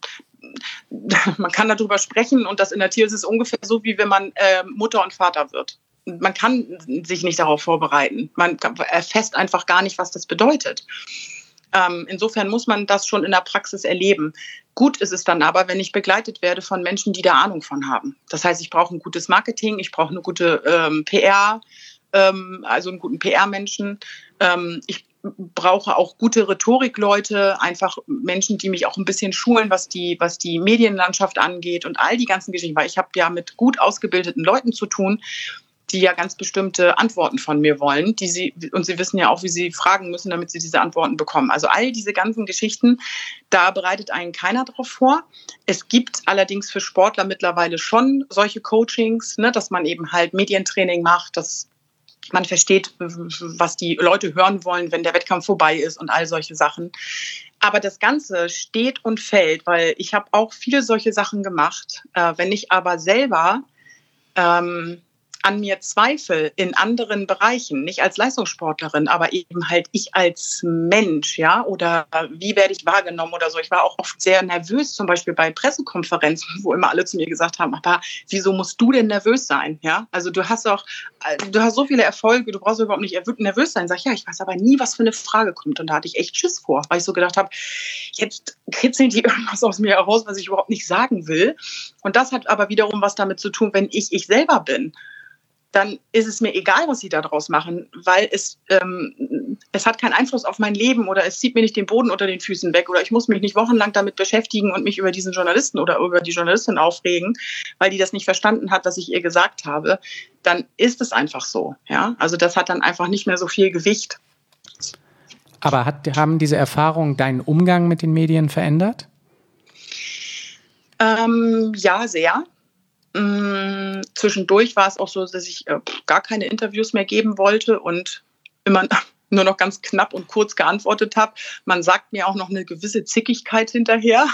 E: Man kann darüber sprechen und das in der Tierwelt ist ungefähr so, wie wenn man äh, Mutter und Vater wird. Man kann sich nicht darauf vorbereiten. Man erfasst einfach gar nicht, was das bedeutet. Ähm, insofern muss man das schon in der Praxis erleben. Gut ist es dann aber, wenn ich begleitet werde von Menschen, die da Ahnung von haben. Das heißt, ich brauche ein gutes Marketing, ich brauche eine gute ähm, P R, ähm, also einen guten P R-Menschen. Ähm, ich brauche auch gute Rhetorikleute, einfach Menschen, die mich auch ein bisschen schulen, was die, was die Medienlandschaft angeht und all die ganzen Geschichten. Weil ich habe ja mit gut ausgebildeten Leuten zu tun, die ja ganz bestimmte Antworten von mir wollen, die sie, und sie wissen ja auch, wie sie fragen müssen, damit sie diese Antworten bekommen. Also all diese ganzen Geschichten, da bereitet einen keiner drauf vor. Es gibt allerdings für Sportler mittlerweile schon solche Coachings, ne, dass man eben halt Medientraining macht, dass man versteht, was die Leute hören wollen, wenn der Wettkampf vorbei ist und all solche Sachen. Aber das Ganze steht und fällt, weil ich habe auch viele solche Sachen gemacht. Äh, wenn ich aber selber ähm, an mir zweifle in anderen Bereichen, nicht als Leistungssportlerin, aber eben halt ich als Mensch, ja, oder wie werde ich wahrgenommen oder so. Ich war auch oft sehr nervös, zum Beispiel bei Pressekonferenzen, wo immer alle zu mir gesagt haben, aber wieso musst du denn nervös sein, ja? Also du hast auch, du hast so viele Erfolge, du brauchst überhaupt nicht nervös sein. Sag ich, ja, ich weiß aber nie, was für eine Frage kommt. Und da hatte ich echt Schiss vor, weil ich so gedacht habe, jetzt kitzeln die irgendwas aus mir heraus, was ich überhaupt nicht sagen will. Und das hat aber wiederum was damit zu tun, wenn ich ich selber bin, dann ist es mir egal, was sie da draus machen, weil es, ähm, es hat keinen Einfluss auf mein Leben oder es zieht mir nicht den Boden unter den Füßen weg oder ich muss mich nicht wochenlang damit beschäftigen und mich über diesen Journalisten oder über die Journalistin aufregen, weil die das nicht verstanden hat, was ich ihr gesagt habe. Dann ist es einfach so. Ja? Also das hat dann einfach nicht mehr so viel Gewicht.
C: Aber hat, haben diese Erfahrungen deinen Umgang mit den Medien verändert?
E: Ähm, ja, sehr. Mm, zwischendurch war es auch so, dass ich äh, gar keine Interviews mehr geben wollte und immer nur noch ganz knapp und kurz geantwortet habe. Man sagt mir auch noch eine gewisse Zickigkeit hinterher.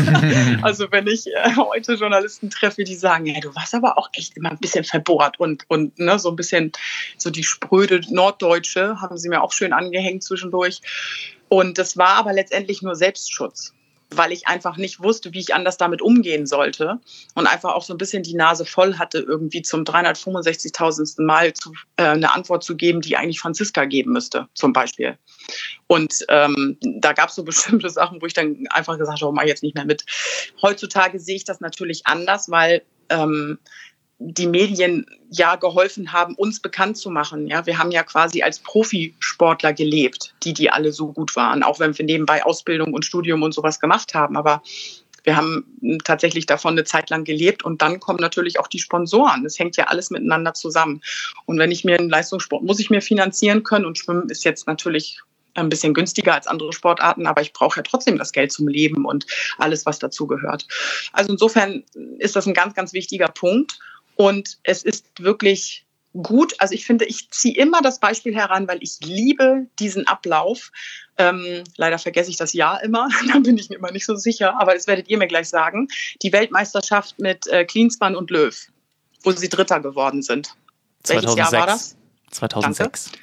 E: Also wenn ich äh, heute Journalisten treffe, die sagen, ja, du warst aber auch echt immer ein bisschen verbohrt und, und ne, so ein bisschen so die spröde Norddeutsche, haben sie mir auch schön angehängt zwischendurch. Und das war aber letztendlich nur Selbstschutz, weil ich einfach nicht wusste, wie ich anders damit umgehen sollte und einfach auch so ein bisschen die Nase voll hatte, irgendwie zum dreihundertfünfundsechzigtausendsten Mal zu, äh, eine Antwort zu geben, die eigentlich Franziska geben müsste, zum Beispiel. Und ähm, da gab es so bestimmte Sachen, wo ich dann einfach gesagt habe, oh, mach jetzt nicht mehr mit. Heutzutage sehe ich das natürlich anders, weil ähm, die Medien ja geholfen haben, uns bekannt zu machen. Ja, wir haben ja quasi als Profisportler gelebt, die, die alle so gut waren, auch wenn wir nebenbei Ausbildung und Studium und sowas gemacht haben. Aber wir haben tatsächlich davon eine Zeit lang gelebt und dann kommen natürlich auch die Sponsoren. Das hängt ja alles miteinander zusammen. Und wenn ich mir einen Leistungssport, muss ich mir finanzieren können und Schwimmen ist jetzt natürlich ein bisschen günstiger als andere Sportarten, aber ich brauche ja trotzdem das Geld zum Leben und alles, was dazu gehört. Also insofern ist das ein ganz, ganz wichtiger Punkt. Und es ist wirklich gut. Also ich finde, ich ziehe immer das Beispiel heran, weil ich liebe diesen Ablauf. Ähm, leider vergesse ich das Jahr immer, da bin ich mir immer nicht so sicher, aber das werdet ihr mir gleich sagen. Die Weltmeisterschaft mit äh, Klinsmann und Löw, wo sie Dritter geworden sind.
A: zweitausendsechs.
E: Welches Jahr war das?
A: zweitausendsechs.
E: Danke.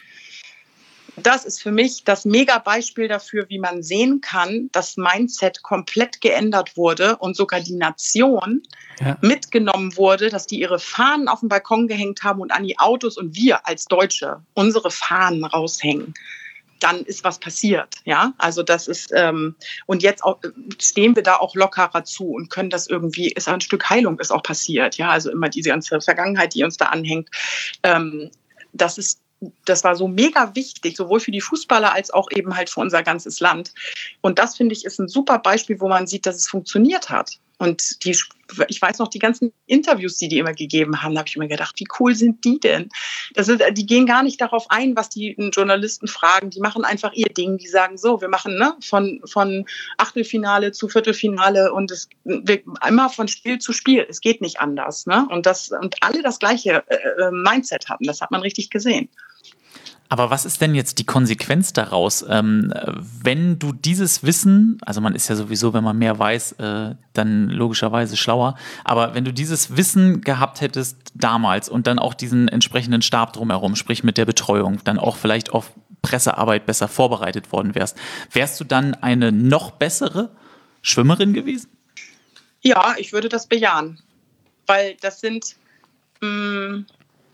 E: Das ist für mich das Mega-Beispiel dafür, wie man sehen kann, dass Mindset komplett geändert wurde und sogar die Nation ja. mitgenommen wurde, dass die ihre Fahnen auf den Balkon gehängt haben und an die Autos und wir als Deutsche unsere Fahnen raushängen. Dann ist was passiert, ja. Also das ist ähm, und jetzt auch, stehen wir da auch lockerer zu und können das irgendwie, ist ein Stück Heilung ist auch passiert, ja. Also immer diese ganze Vergangenheit, die uns da anhängt, ähm, das ist Das war so mega wichtig, sowohl für die Fußballer als auch eben halt für unser ganzes Land. Und das, finde ich, ist ein super Beispiel, wo man sieht, dass es funktioniert hat. Und die, ich weiß noch, die ganzen Interviews, die die immer gegeben haben, da habe ich immer gedacht, wie cool sind die denn? Das ist, die gehen gar nicht darauf ein, was die Journalisten fragen. Die machen einfach ihr Ding. Die sagen so, wir machen ne, von, von Achtelfinale zu Viertelfinale und es wir, immer von Spiel zu Spiel. Es geht nicht anders. Ne? Und, das, und alle das gleiche äh, Mindset hatten. Das hat man richtig gesehen.
A: Aber was ist denn jetzt die Konsequenz daraus, ähm, wenn du dieses Wissen, also man ist ja sowieso, wenn man mehr weiß, äh, dann logischerweise schlauer, aber wenn du dieses Wissen gehabt hättest damals und dann auch diesen entsprechenden Stab drumherum, sprich mit der Betreuung, dann auch vielleicht auf Pressearbeit besser vorbereitet worden wärst, wärst du dann eine noch bessere Schwimmerin gewesen?
E: Ja, ich würde das bejahen, weil das sind... Mh,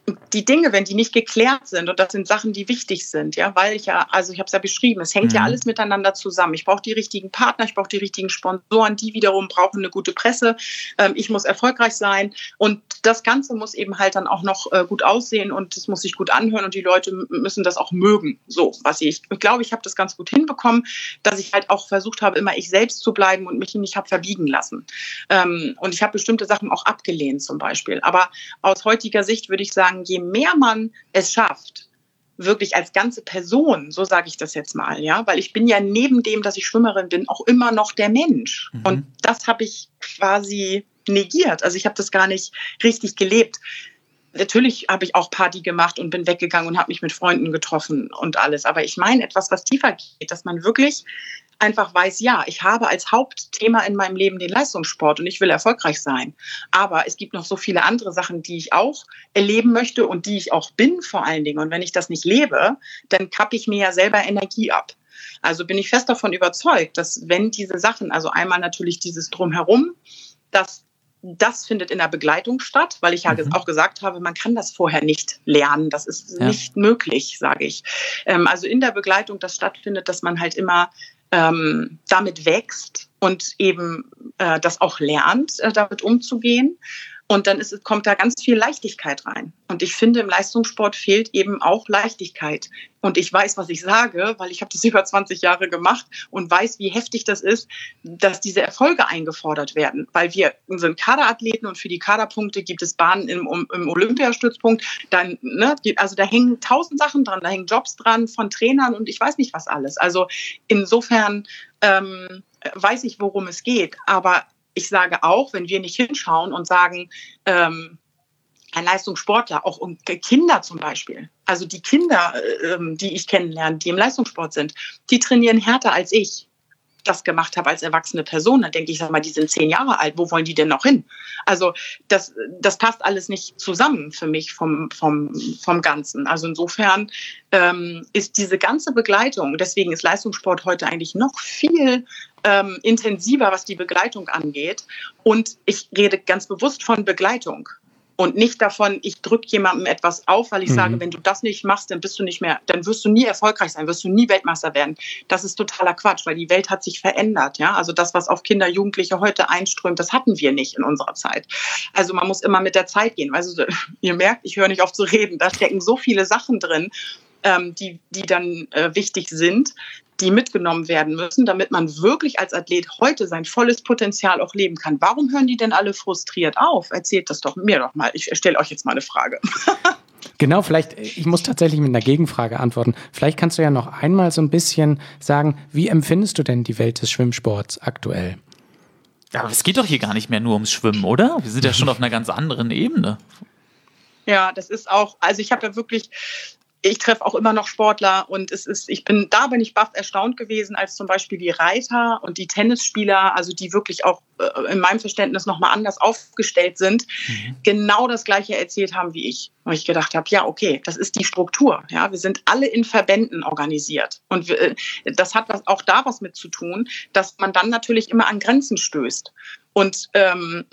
E: die Dinge, wenn die nicht geklärt sind, und das sind Sachen, die wichtig sind, ja, weil ich ja, also ich habe es ja beschrieben, es hängt mhm. ja alles miteinander zusammen. Ich brauche die richtigen Partner, ich brauche die richtigen Sponsoren, die wiederum brauchen eine gute Presse. Ähm, ich muss erfolgreich sein und das Ganze muss eben halt dann auch noch äh, gut aussehen und es muss sich gut anhören und die Leute m- müssen das auch mögen. So, was ich, ich glaube, ich habe das ganz gut hinbekommen, dass ich halt auch versucht habe, immer ich selbst zu bleiben und mich nicht habe verbiegen lassen. Ähm, und ich habe bestimmte Sachen auch abgelehnt zum Beispiel. Aber aus heutiger Sicht würde ich sagen, je mehr man es schafft, wirklich als ganze Person, so sage ich das jetzt mal, ja, weil ich bin ja neben dem, dass ich Schwimmerin bin, auch immer noch der Mensch. Mhm. Und das habe ich quasi negiert. Also ich habe das gar nicht richtig gelebt. Natürlich habe ich auch Party gemacht und bin weggegangen und habe mich mit Freunden getroffen und alles. Aber ich meine etwas, was tiefer geht, dass man wirklich einfach weiß, ja, ich habe als Hauptthema in meinem Leben den Leistungssport und ich will erfolgreich sein. Aber es gibt noch so viele andere Sachen, die ich auch erleben möchte und die ich auch bin vor allen Dingen. Und wenn ich das nicht lebe, dann kappe ich mir ja selber Energie ab. Also bin ich fest davon überzeugt, dass wenn diese Sachen, also einmal natürlich dieses Drumherum, dass das findet in der Begleitung statt, weil ich ja mhm. auch gesagt habe, man kann das vorher nicht lernen. Das ist ja. nicht möglich, sage ich. Ähm, also in der Begleitung, das stattfindet, dass man halt immer ähm, damit wächst und eben äh, das auch lernt, äh, damit umzugehen. Und dann ist, kommt da ganz viel Leichtigkeit rein. Und ich finde, im Leistungssport fehlt eben auch Leichtigkeit. Und ich weiß, was ich sage, weil ich habe das über zwanzig Jahre gemacht und weiß, wie heftig das ist, dass diese Erfolge eingefordert werden. Weil wir sind Kaderathleten und für die Kaderpunkte gibt es Bahnen im, im Olympiastützpunkt. Dann, ne, also da hängen tausend Sachen dran, da hängen Jobs dran von Trainern und ich weiß nicht was alles. Also insofern ähm, weiß ich, worum es geht. Aber ich sage auch, wenn wir nicht hinschauen und sagen, ähm, ein Leistungssportler, auch um Kinder zum Beispiel, also die Kinder, ähm, die ich kennenlerne, die im Leistungssport sind, die trainieren härter als ich das gemacht habe als erwachsene Person. Dann denke ich, sag mal, die sind zehn Jahre alt, wo wollen die denn noch hin? Also das, das passt alles nicht zusammen für mich vom, vom, vom Ganzen. Also insofern ähm, ist diese ganze Begleitung, deswegen ist Leistungssport heute eigentlich noch viel ähm, intensiver, was die Begleitung angeht. Und ich rede ganz bewusst von Begleitung. Und nicht davon, ich drücke jemandem etwas auf, weil ich mhm. sage, wenn du das nicht machst, dann bist du nicht mehr, dann wirst du nie erfolgreich sein, wirst du nie Weltmeister werden. Das ist totaler Quatsch, weil die Welt hat sich verändert. Ja? Also das, was auf Kinder, Jugendliche heute einströmt, das hatten wir nicht in unserer Zeit. Also man muss immer mit der Zeit gehen. Also ihr merkt, ich höre nicht auf zu reden. Da stecken so viele Sachen drin, ähm, die, die dann äh, wichtig sind, die mitgenommen werden müssen, damit man wirklich als Athlet heute sein volles Potenzial auch leben kann. Warum hören die denn alle frustriert auf? Erzählt das doch mir doch mal. Ich stelle euch jetzt mal eine Frage.
C: Genau, vielleicht, ich muss tatsächlich mit einer Gegenfrage antworten. Vielleicht kannst du ja noch einmal so ein bisschen sagen, wie empfindest du denn die Welt des Schwimmsports aktuell?
A: Ja, aber es geht doch hier gar nicht mehr nur ums Schwimmen, oder? Wir sind ja schon auf einer ganz anderen Ebene.
E: Ja, das ist auch, also ich habe ja wirklich... Ich treffe auch immer noch Sportler und es ist, ich bin, da bin ich baff erstaunt gewesen, als zum Beispiel die Reiter und die Tennisspieler, also die wirklich auch äh, in meinem Verständnis nochmal anders aufgestellt sind, mhm. genau das Gleiche erzählt haben wie ich. Und ich gedacht habe, ja, okay, das ist die Struktur. Ja, wir sind alle in Verbänden organisiert. Und wir, das hat was, auch da was mit zu tun, dass man dann natürlich immer an Grenzen stößt. Und ähm,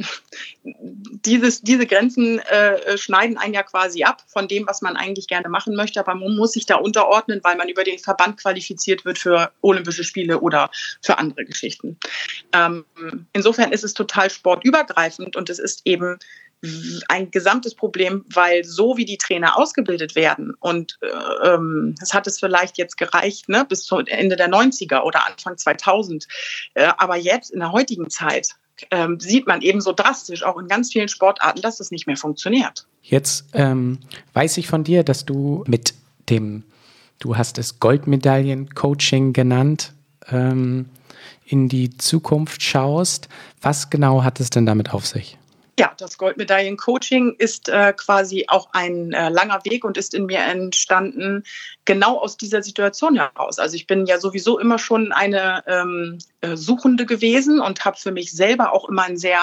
E: dieses, diese Grenzen äh, schneiden einen ja quasi ab von dem, was man eigentlich gerne machen möchte. Aber man muss sich da unterordnen, weil man über den Verband qualifiziert wird für Olympische Spiele oder für andere Geschichten. Ähm, insofern ist es total sportübergreifend und es ist eben ein gesamtes Problem, weil so wie die Trainer ausgebildet werden und äh, ähm, das hat es vielleicht jetzt gereicht, ne, bis zum Ende der neunziger oder Anfang zweitausend, äh, aber jetzt in der heutigen Zeit ähm, sieht man eben so drastisch auch in ganz vielen Sportarten, dass das nicht mehr funktioniert.
C: Jetzt ähm, weiß ich von dir, dass du mit dem, du hast es Goldmedaillen-Coaching genannt, ähm, in die Zukunft schaust. Was genau hat es denn damit auf sich?
E: Ja, das Goldmedaillen-Coaching ist äh, quasi auch ein äh, langer Weg und ist in mir entstanden, genau aus dieser Situation heraus. Also ich bin ja sowieso immer schon eine ähm, äh, Suchende gewesen und habe für mich selber auch immer ein sehr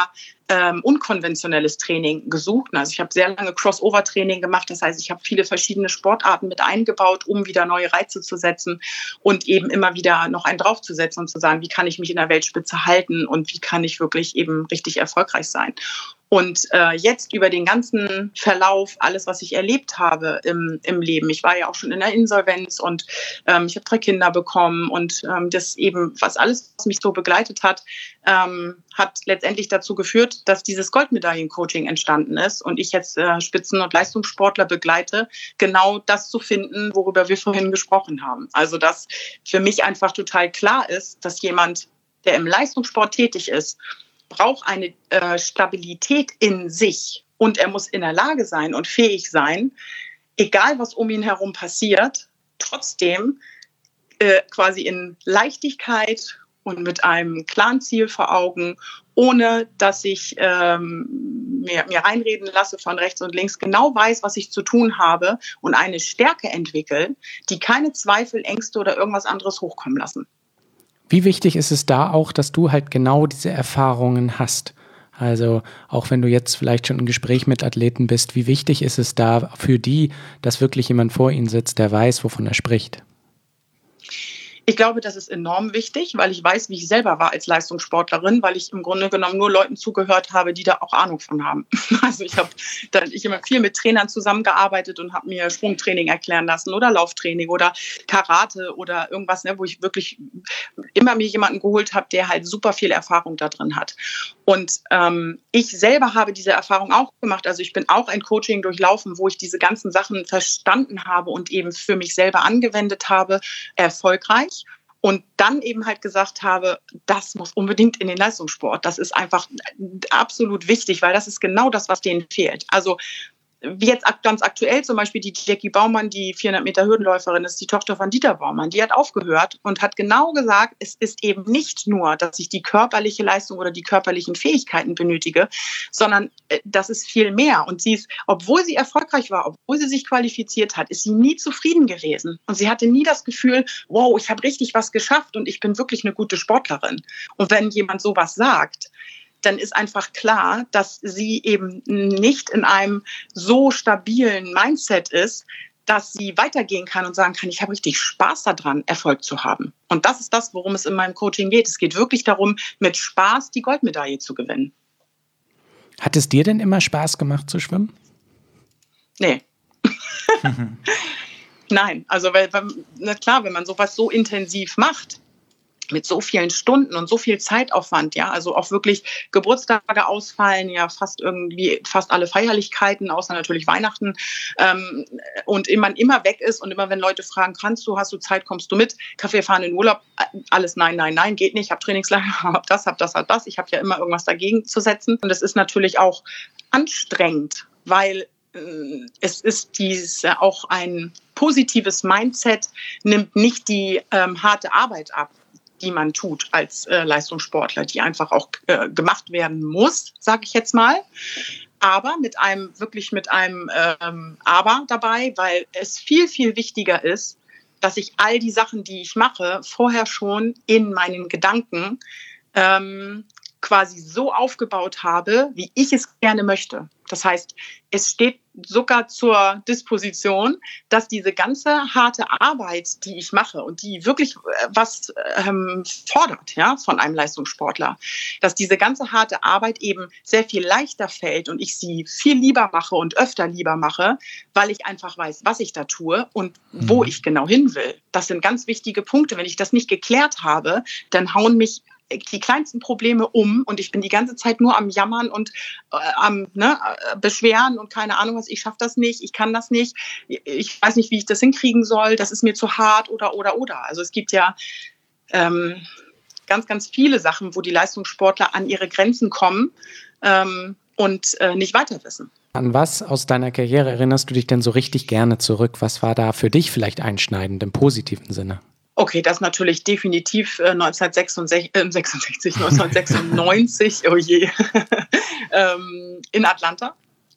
E: ähm, unkonventionelles Training gesucht. Also ich habe sehr lange Crossover-Training gemacht. Das heißt, ich habe viele verschiedene Sportarten mit eingebaut, um wieder neue Reize zu setzen und eben immer wieder noch einen draufzusetzen und zu sagen, wie kann ich mich in der Weltspitze halten und wie kann ich wirklich eben richtig erfolgreich sein. Und äh, jetzt über den ganzen Verlauf, alles, was ich erlebt habe im, im Leben, ich war ja auch schon in der Insolvenz und ähm, ich habe drei Kinder bekommen und ähm, das eben, was alles, was mich so begleitet hat, ähm, hat letztendlich dazu geführt, dass dieses Goldmedaillen-Coaching entstanden ist und ich jetzt äh, Spitzen- und Leistungssportler begleite, genau das zu finden, worüber wir vorhin gesprochen haben. Also dass für mich einfach total klar ist, dass jemand, der im Leistungssport tätig ist, braucht eine äh, Stabilität in sich und er muss in der Lage sein und fähig sein, egal was um ihn herum passiert, trotzdem äh, quasi in Leichtigkeit und mit einem klaren Ziel vor Augen, ohne dass ich ähm, mir, mir reinreden lasse von rechts und links, genau weiß, was ich zu tun habe und eine Stärke entwickeln, die keine Zweifel, Ängste oder irgendwas anderes hochkommen lassen.
C: Wie wichtig ist es da auch, dass du halt genau diese Erfahrungen hast? Also auch wenn du jetzt vielleicht schon im Gespräch mit Athleten bist, wie wichtig ist es da für die, dass wirklich jemand vor ihnen sitzt, der weiß, wovon er spricht?
E: Ich glaube, das ist enorm wichtig, weil ich weiß, wie ich selber war als Leistungssportlerin, weil ich im Grunde genommen nur Leuten zugehört habe, die da auch Ahnung von haben. Also ich habe dann ich immer viel mit Trainern zusammengearbeitet und habe mir Sprungtraining erklären lassen oder Lauftraining oder Karate oder irgendwas, ne, wo ich wirklich immer mir jemanden geholt habe, der halt super viel Erfahrung da drin hat. Und ähm, ich selber habe diese Erfahrung auch gemacht. Also ich bin auch ein Coaching durchlaufen, wo ich diese ganzen Sachen verstanden habe und eben für mich selber angewendet habe, erfolgreich. Und dann eben halt gesagt habe, das muss unbedingt in den Leistungssport. Das ist einfach absolut wichtig, weil das ist genau das, was denen fehlt. Also wie jetzt ganz aktuell zum Beispiel die Jackie Baumann, die vierhundert Meter Hürdenläuferin ist, die Tochter von Dieter Baumann, die hat aufgehört und hat genau gesagt, es ist eben nicht nur, dass ich die körperliche Leistung oder die körperlichen Fähigkeiten benötige, sondern das ist viel mehr. Und sie ist, obwohl sie erfolgreich war, obwohl sie sich qualifiziert hat, ist sie nie zufrieden gewesen. Und sie hatte nie das Gefühl, wow, ich habe richtig was geschafft und ich bin wirklich eine gute Sportlerin. Und wenn jemand sowas sagt, dann ist einfach klar, dass sie eben nicht in einem so stabilen Mindset ist, dass sie weitergehen kann und sagen kann, ich habe richtig Spaß daran, Erfolg zu haben. Und das ist das, worum es in meinem Coaching geht. Es geht wirklich darum, mit Spaß die Goldmedaille zu gewinnen.
C: Hat es dir denn immer Spaß gemacht zu schwimmen?
E: Nee. Nein, also weil, na klar, wenn man sowas so intensiv macht, mit so vielen Stunden und so viel Zeitaufwand, ja, also auch wirklich Geburtstage ausfallen, ja, fast irgendwie, fast alle Feierlichkeiten, außer natürlich Weihnachten, ähm, und man immer weg ist und immer, wenn Leute fragen, kannst du, hast du Zeit, kommst du mit, Kaffee fahren in Urlaub, alles nein, nein, nein, geht nicht, hab Trainingslager, hab das, hab das, hab das, ich habe ja immer irgendwas dagegen zu setzen und es ist natürlich auch anstrengend, weil äh, es ist dies äh, auch ein positives Mindset, nimmt nicht die ähm, harte Arbeit ab, die man tut als äh, Leistungssportler, die einfach auch äh, gemacht werden muss, sage ich jetzt mal. Aber mit einem, wirklich mit einem ähm, Aber dabei, weil es viel, viel wichtiger ist, dass ich all die Sachen, die ich mache, vorher schon in meinen Gedanken ähm, quasi so aufgebaut habe, wie ich es gerne möchte. Das heißt, es steht sogar zur Disposition, dass diese ganze harte Arbeit, die ich mache und die wirklich was ähm, fordert, ja, von einem Leistungssportler, dass diese ganze harte Arbeit eben sehr viel leichter fällt und ich sie viel lieber mache und öfter lieber mache, weil ich einfach weiß, was ich da tue und wo ich genau hin will. Das sind ganz wichtige Punkte. Wenn ich das nicht geklärt habe, dann hauen mich die kleinsten Probleme um und ich bin die ganze Zeit nur am Jammern und äh, am ne, Beschweren und keine Ahnung was, ich schaffe das nicht, ich kann das nicht, ich weiß nicht, wie ich das hinkriegen soll, das ist mir zu hart oder, oder, oder. Also es gibt ja ähm, ganz, ganz viele Sachen, wo die Leistungssportler an ihre Grenzen kommen ähm, und äh, nicht weiter wissen.
C: An was aus deiner Karriere erinnerst du dich denn so richtig gerne zurück? Was war da für dich vielleicht einschneidend im positiven Sinne?
E: Okay, das natürlich definitiv äh, neunzehnhundertsechsundsechzig, äh, sechsundsechzig, neunzehnhundertsechsundneunzig, oh je, ähm, in Atlanta.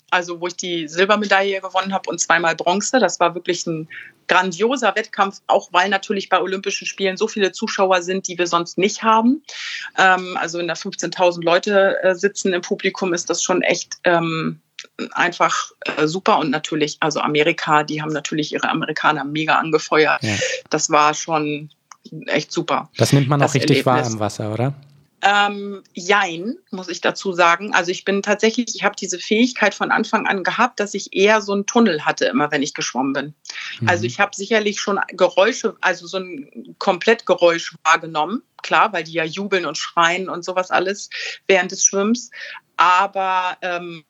E: also wo ich die Silbermedaille gewonnen habe und zweimal Bronze. Das war wirklich ein grandioser Wettkampf, auch weil natürlich bei Olympischen Spielen so viele Zuschauer sind, die wir sonst nicht haben. Ähm, also wenn da fünfzehntausend Leute äh, sitzen im Publikum, ist das schon echt ähm, einfach äh, super. Und natürlich, also Amerika, die haben natürlich ihre Amerikaner mega angefeuert. Ja. Das war schon echt super.
C: Das nimmt man auch richtig wahr im Wasser, oder?
E: Ähm, jein, muss ich dazu sagen. Also ich bin tatsächlich, ich habe diese Fähigkeit von Anfang an gehabt, dass ich eher so einen Tunnel hatte, immer wenn ich geschwommen bin. Mhm. Also ich habe sicherlich schon Geräusche, also so ein Komplettgeräusch wahrgenommen. Klar, weil die ja jubeln und schreien und sowas alles während des Schwimmens. Aber ähm,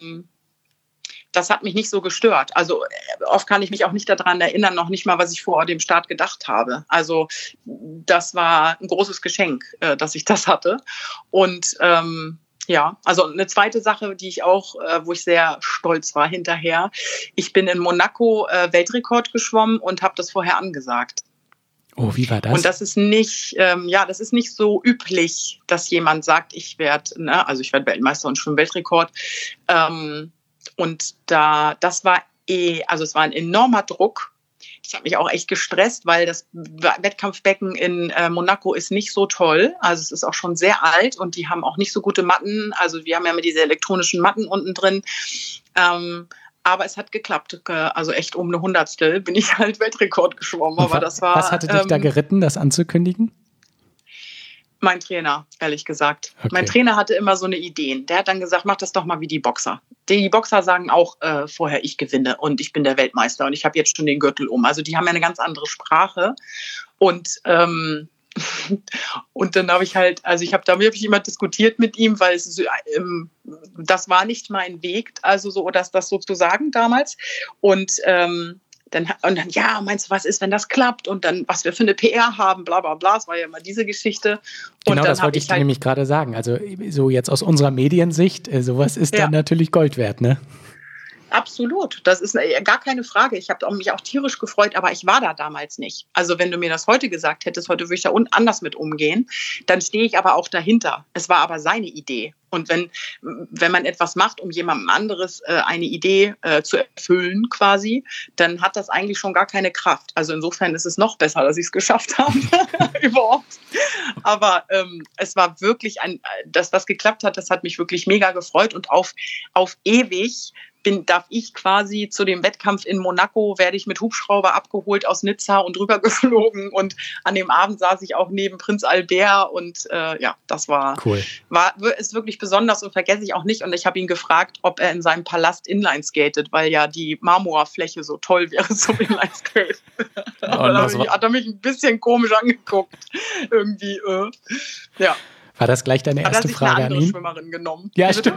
E: das hat mich nicht so gestört. Also oft kann ich mich auch nicht daran erinnern, noch nicht mal, was ich vor dem Start gedacht habe. Also das war ein großes Geschenk, äh, dass ich das hatte. Und ähm, ja, also eine zweite Sache, die ich auch, äh, wo ich sehr stolz war hinterher. Ich bin in Monaco äh, Weltrekord geschwommen und habe das vorher angesagt.
C: Oh, wie war das?
E: Und das ist nicht, ähm, ja, das ist nicht so üblich, dass jemand sagt, ich werde, ne, also ich werde Weltmeister und schwimme Weltrekord. Ähm, Und da, das war eh, also es war ein enormer Druck. Das hat mich auch echt gestresst, weil das Wettkampfbecken in äh, Monaco ist nicht so toll. Also es ist auch schon sehr alt und die haben auch nicht so gute Matten. Also wir haben ja immer diese elektronischen Matten unten drin. Ähm, aber es hat geklappt. Also echt um eine Hundertstel bin ich halt Weltrekord geschwommen. Aber
C: was,
E: das war,
C: was hatte dich ähm, da geritten, das anzukündigen?
E: Mein Trainer, ehrlich gesagt.
C: Okay.
E: Mein Trainer hatte immer so eine Ideen. Der hat dann gesagt, mach das doch mal wie die Boxer. Die Boxer sagen auch äh, vorher, ich gewinne und ich bin der Weltmeister und ich habe jetzt schon den Gürtel um. Also die haben ja eine ganz andere Sprache. Und ähm, und dann habe ich halt, also ich habe damit hab ich immer diskutiert mit ihm, weil es ähm, das war nicht mein Weg, also so, dass das sozusagen damals. Und ähm, Dann, und dann, ja, meinst du, was ist, wenn das klappt? Und dann, was wir für eine P R haben, bla bla bla. Das war ja immer diese Geschichte. Und
C: genau,
E: dann
C: das wollte ich dir
E: halt,
C: nämlich gerade sagen. Also so jetzt aus unserer Mediensicht, sowas ist
E: ja.
C: dann natürlich Gold wert, ne?
E: Absolut, das ist gar keine Frage. Ich habe mich auch tierisch gefreut, aber ich war da damals nicht. Also wenn du mir das heute gesagt hättest, heute würde ich da anders mit umgehen, dann stehe ich aber auch dahinter. Es war aber seine Idee. Und wenn, wenn man etwas macht, um jemandem anderes äh, eine Idee äh, zu erfüllen quasi, dann hat das eigentlich schon gar keine Kraft. Also insofern ist es noch besser, dass ich es geschafft habe überhaupt. Aber ähm, es war wirklich, ein, dass das geklappt hat, das hat mich wirklich mega gefreut. Und auf, auf ewig bin, darf ich quasi zu dem Wettkampf in Monaco, werde ich mit Hubschrauber abgeholt aus Nizza und rübergeflogen. Und an dem Abend saß ich auch neben Prinz Albert. Und äh, ja, das war,
C: cool.
E: war ist wirklich besonders und vergesse ich auch nicht. Und ich habe ihn gefragt, ob er in seinem Palast Inline skatet, weil ja die Marmorfläche so toll wäre zum Inline Skate. Da hat er mich ein bisschen komisch angeguckt. Irgendwie, äh, ja.
C: War das gleich deine erste Frage
E: eine
C: an ihn?
E: andere Schwimmerin genommen.
C: Ja, stimmt.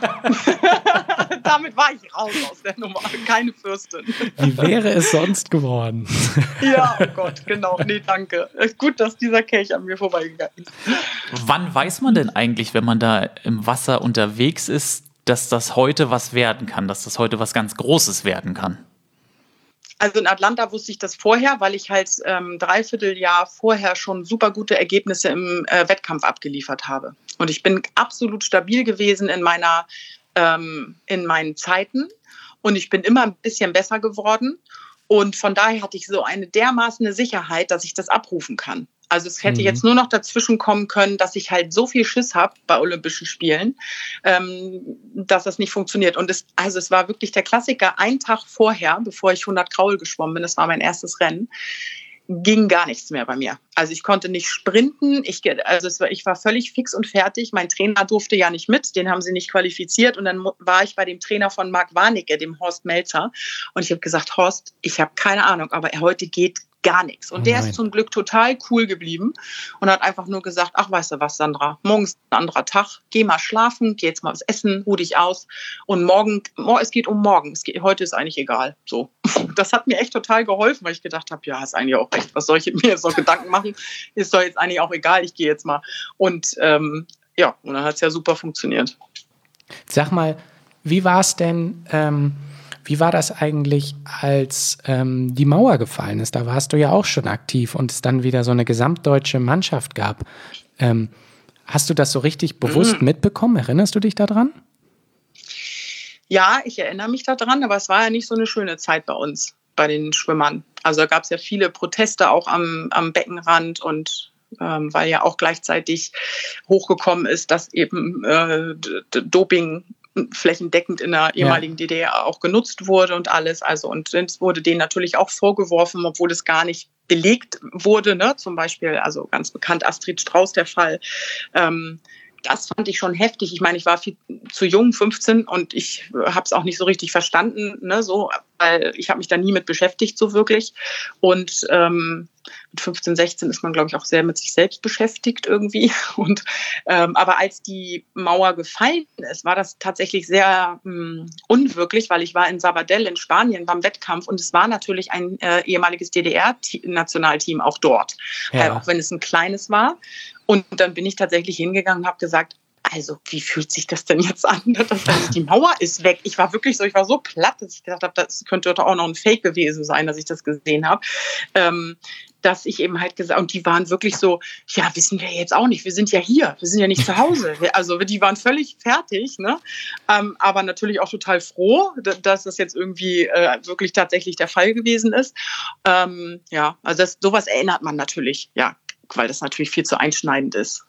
E: Damit war ich raus aus der Nummer. Keine Fürstin.
C: Wie wäre es sonst geworden?
E: Ja, oh Gott, genau. Nee, danke. Gut, dass dieser Kelch an mir vorbeigegangen ist.
A: Wann weiß man denn eigentlich, wenn man da im Wasser unterwegs ist, dass das heute was werden kann, dass das heute was ganz Großes werden kann?
E: Also in Atlanta wusste ich das vorher, weil ich halt ähm, dreiviertel Jahr vorher schon super gute Ergebnisse im äh, Wettkampf abgeliefert habe. Und ich bin absolut stabil gewesen in meiner, ähm, in meinen Zeiten. Und ich bin immer ein bisschen besser geworden. Und von daher hatte ich so eine dermaßen eine Sicherheit, dass ich das abrufen kann. Also es hätte mhm. jetzt nur noch dazwischen kommen können, dass ich halt so viel Schiss habe bei Olympischen Spielen, ähm, dass das nicht funktioniert. Und es, also es war wirklich der Klassiker, einen Tag vorher, bevor ich hundert Kraul geschwommen bin, das war mein erstes Rennen, ging gar nichts mehr bei mir. Also ich konnte nicht sprinten, ich, also es war, ich war völlig fix und fertig. Mein Trainer durfte ja nicht mit, den haben sie nicht qualifiziert. Und dann war ich bei dem Trainer von Marc Warnecke, dem Horst Melzer. Und ich habe gesagt, Horst, ich habe keine Ahnung, aber heute geht gar nichts. Und
C: oh
E: der ist zum Glück total cool geblieben und hat einfach nur gesagt, ach, weißt du was, Sandra, morgen ist ein anderer Tag, geh mal schlafen, geh jetzt mal was essen, ruh dich aus und morgen, es geht um morgen, es geht, heute ist eigentlich egal. So. Das hat mir echt total geholfen, weil ich gedacht habe, ja, ist eigentlich auch recht, was soll ich mir jetzt noch Gedanken machen, ist doch jetzt eigentlich auch egal, ich gehe jetzt mal. Und ähm, ja, und dann hat es ja super funktioniert.
C: Sag mal, wie war es denn, ähm Wie war das eigentlich, als ähm, die Mauer gefallen ist? Da warst du ja auch schon aktiv und es dann wieder so eine gesamtdeutsche Mannschaft gab. Ähm, hast du das so richtig bewusst mhm. mitbekommen? Erinnerst du dich daran?
E: Ja, ich erinnere mich daran, aber es war ja nicht so eine schöne Zeit bei uns, bei den Schwimmern. Also da gab es ja viele Proteste auch am, am Beckenrand und ähm, weil ja auch gleichzeitig hochgekommen ist, dass eben äh, D- Doping flächendeckend in der ehemaligen ja. D D R auch genutzt wurde und alles. Also und es wurde denen natürlich auch vorgeworfen, obwohl es gar nicht belegt wurde. Ne? Zum Beispiel, also ganz bekannt Astrid Strauß der Fall. Ähm, Das fand ich schon heftig. Ich meine, ich war viel zu jung, fünfzehn, und ich habe es auch nicht so richtig verstanden, ne, so, weil ich habe mich da nie mit beschäftigt, so wirklich. Und ähm, mit fünfzehn, sechzehn ist man, glaube ich, auch sehr mit sich selbst beschäftigt irgendwie. Und ähm, aber als die Mauer gefallen ist, war das tatsächlich sehr mh, unwirklich, weil ich war in Sabadell in Spanien beim Wettkampf und es war natürlich ein äh, ehemaliges D D R-Nationalteam auch dort, ja. äh, auch wenn es ein kleines war. Und dann bin ich tatsächlich hingegangen und habe gesagt, also wie fühlt sich das denn jetzt an? Das, also, die Mauer ist weg. Ich war wirklich so, ich war so platt, dass ich gedacht habe, das könnte doch auch noch ein Fake gewesen sein, dass ich das gesehen habe. Ähm, dass ich eben halt gesagt, und die waren wirklich so, ja, wissen wir jetzt auch nicht, wir sind ja hier, wir sind ja nicht zu Hause. Also die waren völlig fertig, ne? Ähm, aber natürlich auch total froh, dass das jetzt irgendwie äh, wirklich tatsächlich der Fall gewesen ist. Ähm, ja, also das, sowas erinnert man natürlich, ja, weil das natürlich viel zu einschneidend ist.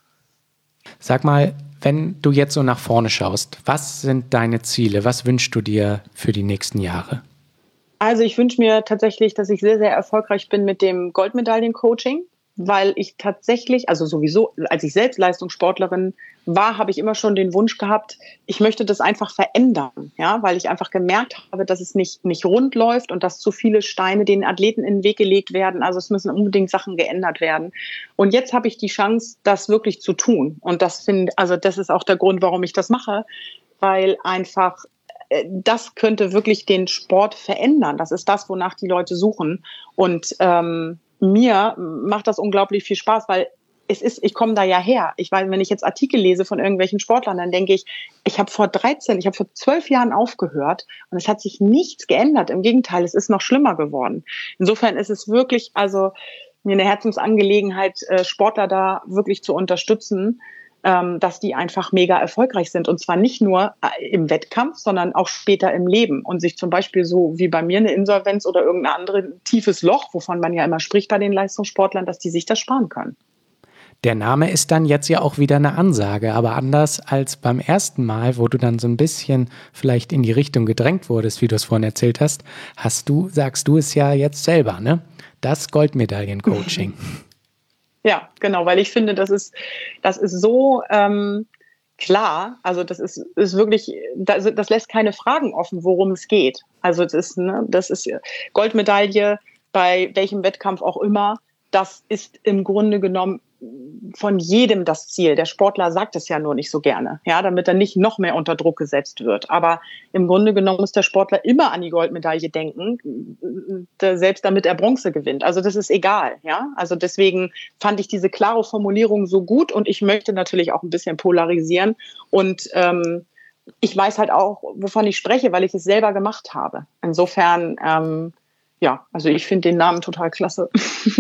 C: Sag mal, wenn du jetzt so nach vorne schaust, was sind deine Ziele? Was wünschst du dir für die nächsten Jahre?
E: Also ich wünsche mir tatsächlich, dass ich sehr, sehr erfolgreich bin mit dem Goldmedaillen-Coaching, weil ich tatsächlich, also sowieso, als ich selbst Leistungssportlerin war, habe ich immer schon den Wunsch gehabt, ich möchte das einfach verändern, ja, weil ich einfach gemerkt habe, dass es nicht, nicht rund läuft und dass zu viele Steine den Athleten in den Weg gelegt werden. Also es müssen unbedingt Sachen geändert werden. Und jetzt habe ich die Chance, das wirklich zu tun. Und das finde, also das ist auch der Grund, warum ich das mache, weil einfach das könnte wirklich den Sport verändern. Das ist das, wonach die Leute suchen. Und ähm, mir macht das unglaublich viel Spaß, weil es ist, ich komme da ja her. Ich weiß, wenn ich jetzt Artikel lese von irgendwelchen Sportlern, dann denke ich, ich habe vor dreizehn, ich habe vor zwölf Jahren aufgehört und es hat sich nichts geändert. Im Gegenteil, es ist noch schlimmer geworden. Insofern ist es wirklich, also mir eine Herzensangelegenheit, Sportler da wirklich zu unterstützen, dass die einfach mega erfolgreich sind. Und zwar nicht nur im Wettkampf, sondern auch später im Leben. Und sich zum Beispiel so wie bei mir eine Insolvenz oder irgendein anderes tiefes Loch, wovon man ja immer spricht bei den Leistungssportlern, dass die sich das sparen können.
C: Der Name ist dann jetzt ja auch wieder eine Ansage, aber anders als beim ersten Mal, wo du dann so ein bisschen vielleicht in die Richtung gedrängt wurdest, wie du es vorhin erzählt hast, hast du, sagst du es ja jetzt selber, ne? Das Goldmedaillen-Coaching.
E: Ja, genau, weil ich finde, das ist, das ist so ähm, klar, also das ist, ist wirklich, das, das lässt keine Fragen offen, worum es geht. Also das ist, ne, das ist Goldmedaille bei welchem Wettkampf auch immer, das ist im Grunde genommen von jedem das Ziel. Der Sportler sagt es ja nur nicht so gerne, ja, damit er nicht noch mehr unter Druck gesetzt wird. Aber im Grunde genommen muss der Sportler immer an die Goldmedaille denken, selbst damit er Bronze gewinnt. Also das ist egal, ja. Also deswegen fand ich diese klare Formulierung so gut und ich möchte natürlich auch ein bisschen polarisieren und ähm, ich weiß halt auch, wovon ich spreche, weil ich es selber gemacht habe. Insofern, ähm, ja, also ich finde den Namen total klasse.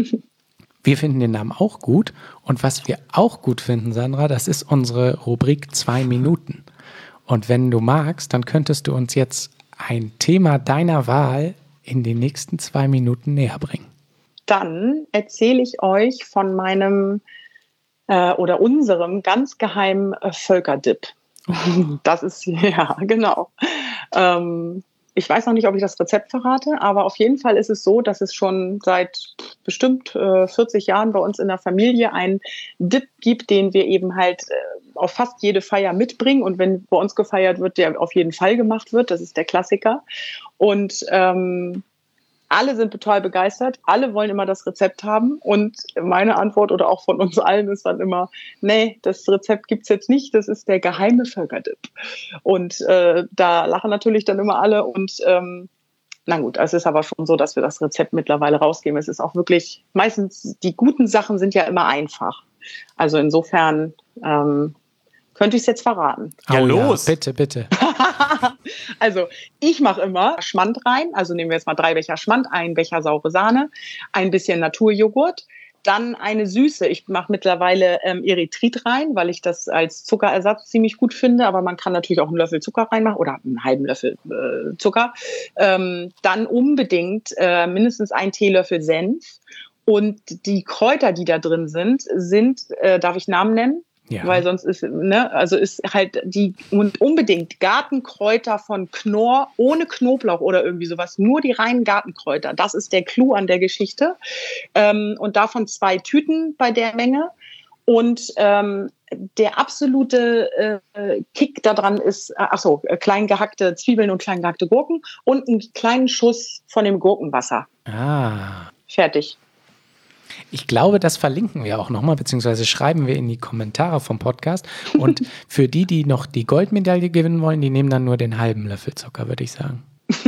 C: Wir finden den Namen auch gut. Und was wir auch gut finden, Sandra, das ist unsere Rubrik zwei Minuten. Und wenn du magst, dann könntest du uns jetzt ein Thema deiner Wahl in den nächsten zwei Minuten näher bringen.
E: Dann erzähle ich euch von meinem äh, oder unserem ganz geheimen äh, Völkerdip. Das ist, ja, genau. Ähm, Ich weiß noch nicht, ob ich das Rezept verrate, aber auf jeden Fall ist es so, dass es schon seit bestimmt äh, vierzig Jahren bei uns in der Familie einen Dip gibt, den wir eben halt äh, auf fast jede Feier mitbringen. Und wenn bei uns gefeiert wird, der auf jeden Fall gemacht wird. Das ist der Klassiker. Und ähm, alle sind total begeistert, alle wollen immer das Rezept haben und meine Antwort oder auch von uns allen ist dann immer, nee, das Rezept gibt's jetzt nicht, das ist der geheime Völkerdip. Und äh, da lachen natürlich dann immer alle und ähm, na gut, es ist aber schon so, dass wir das Rezept mittlerweile rausgeben. Es ist auch wirklich, meistens die guten Sachen sind ja immer einfach. Also insofern ähm, könnte ich es jetzt verraten.
A: Ja,
C: oh,
A: los!
C: Ja, bitte, bitte.
E: Also ich mache immer Schmand rein, also nehmen wir jetzt mal drei Becher Schmand, ein Becher saure Sahne, ein bisschen Naturjoghurt, Dann eine Süße. Ich mache mittlerweile ähm, Erythrit rein, weil ich das als Zuckerersatz ziemlich gut finde. Aber man kann natürlich auch einen Löffel Zucker reinmachen oder einen halben Löffel äh, Zucker. Ähm, dann unbedingt äh, mindestens einen Teelöffel Senf. Und die Kräuter, die da drin sind, sind, äh, darf ich Namen nennen? Ja. Weil sonst ist, ne, also ist halt die, und unbedingt Gartenkräuter von Knorr, ohne Knoblauch oder irgendwie sowas, nur die reinen Gartenkräuter. Das ist der Clou an der Geschichte. Ähm, und davon zwei Tüten bei der Menge. Und ähm, der absolute äh, Kick daran ist, ach so, klein gehackte Zwiebeln und klein gehackte Gurken und einen kleinen Schuss von dem Gurkenwasser.
C: Ah.
E: Fertig.
C: Ich glaube, das verlinken wir auch nochmal, beziehungsweise schreiben wir in die Kommentare vom Podcast. Und für die, die noch die Goldmedaille gewinnen wollen, die nehmen dann nur den halben Löffel Zucker, würde ich sagen.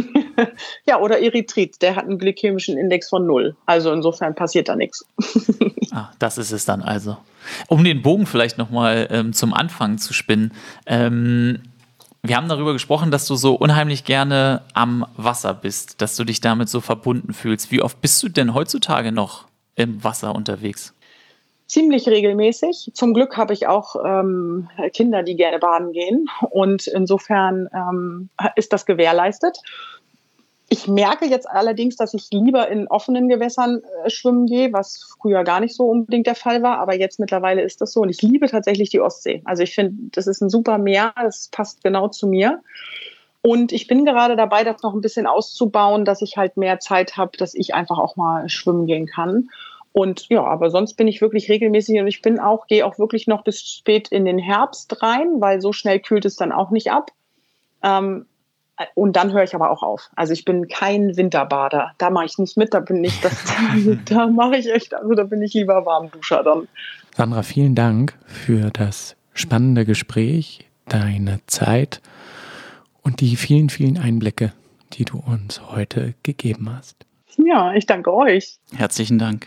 E: Ja, oder Erythrit, der hat einen glykämischen Index von null. Also insofern passiert da nichts.
A: Ah, das ist es dann also. Um den Bogen vielleicht nochmal ähm, zum Anfang zu spinnen. Ähm, wir haben darüber gesprochen, dass du so unheimlich gerne am Wasser bist, dass du dich damit so verbunden fühlst. Wie oft bist du denn heutzutage noch im Wasser unterwegs?
E: Ziemlich regelmäßig. Zum Glück habe ich auch ähm, Kinder, die gerne baden gehen. Und insofern ähm, ist das gewährleistet. Ich merke jetzt allerdings, dass ich lieber in offenen Gewässern äh, schwimmen gehe, was früher gar nicht so unbedingt der Fall war. Aber jetzt mittlerweile ist das so. Und ich liebe tatsächlich die Ostsee. Also ich finde, das ist ein super Meer. Das passt genau zu mir. Und ich bin gerade dabei, das noch ein bisschen auszubauen, dass ich halt mehr Zeit habe, dass ich einfach auch mal schwimmen gehen kann. Und ja, aber sonst bin ich wirklich regelmäßig und ich bin auch, gehe auch wirklich noch bis spät in den Herbst rein, weil so schnell kühlt es dann auch nicht ab. Ähm, und dann höre ich aber auch auf. Also ich bin kein Winterbader. Da mache ich nicht mit, da bin ich, das, da mache ich echt, also da bin ich lieber Warmduscher dann.
C: Sandra, vielen Dank für das spannende Gespräch, deine Zeit und die vielen, vielen Einblicke, die du uns heute gegeben hast.
E: Ja, ich danke euch.
A: Herzlichen Dank.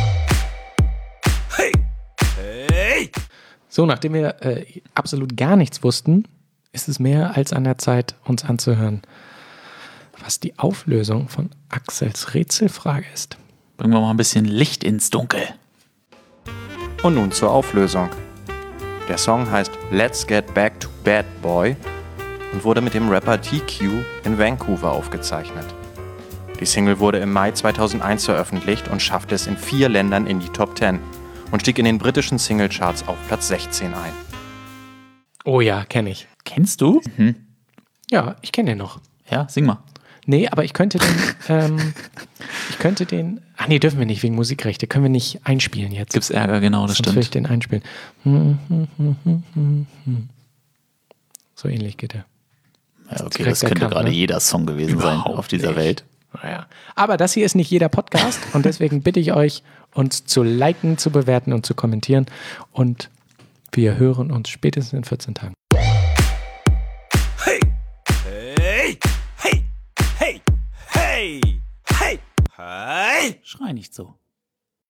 B: Hey! Hey!
C: So, nachdem wir äh, absolut gar nichts wussten, ist es mehr als an der Zeit, uns anzuhören, was die Auflösung von Axels Rätselfrage ist.
A: Bringen wir mal ein bisschen Licht ins Dunkel.
D: Und nun zur Auflösung. Der Song heißt Let's Get Back to Bad Boy und wurde mit dem Rapper T Q in Vancouver aufgezeichnet. Die Single wurde im Mai zweitausendeins veröffentlicht und schaffte es in vier Ländern in die Top zehn und stieg in den britischen Singlecharts auf Platz sechzehn ein.
C: Oh ja, kenne ich.
A: Kennst du? Mhm.
C: Ja, ich kenne den noch.
A: Ja, sing mal.
C: Nee, aber ich könnte den, ähm, ich könnte den, ach nee, dürfen wir nicht, wegen Musikrechte, können wir nicht einspielen jetzt.
A: Gibt's Ärger, genau, das
C: Sonst
A: stimmt.
C: will ich den einspielen. Hm, hm, hm, hm, hm, hm. So ähnlich geht er.
A: Ja, okay, das könnte gerade ne? jeder Song gewesen Überhaupt sein auf dieser nicht. Welt.
C: Naja. Aber das hier ist nicht jeder Podcast und deswegen bitte ich euch, uns zu liken, zu bewerten und zu kommentieren. Und wir hören uns spätestens in vierzehn Tagen.
B: Hey! Hey! Hey! Hey! Hey! Hey! Hey!
A: Schrei nicht so.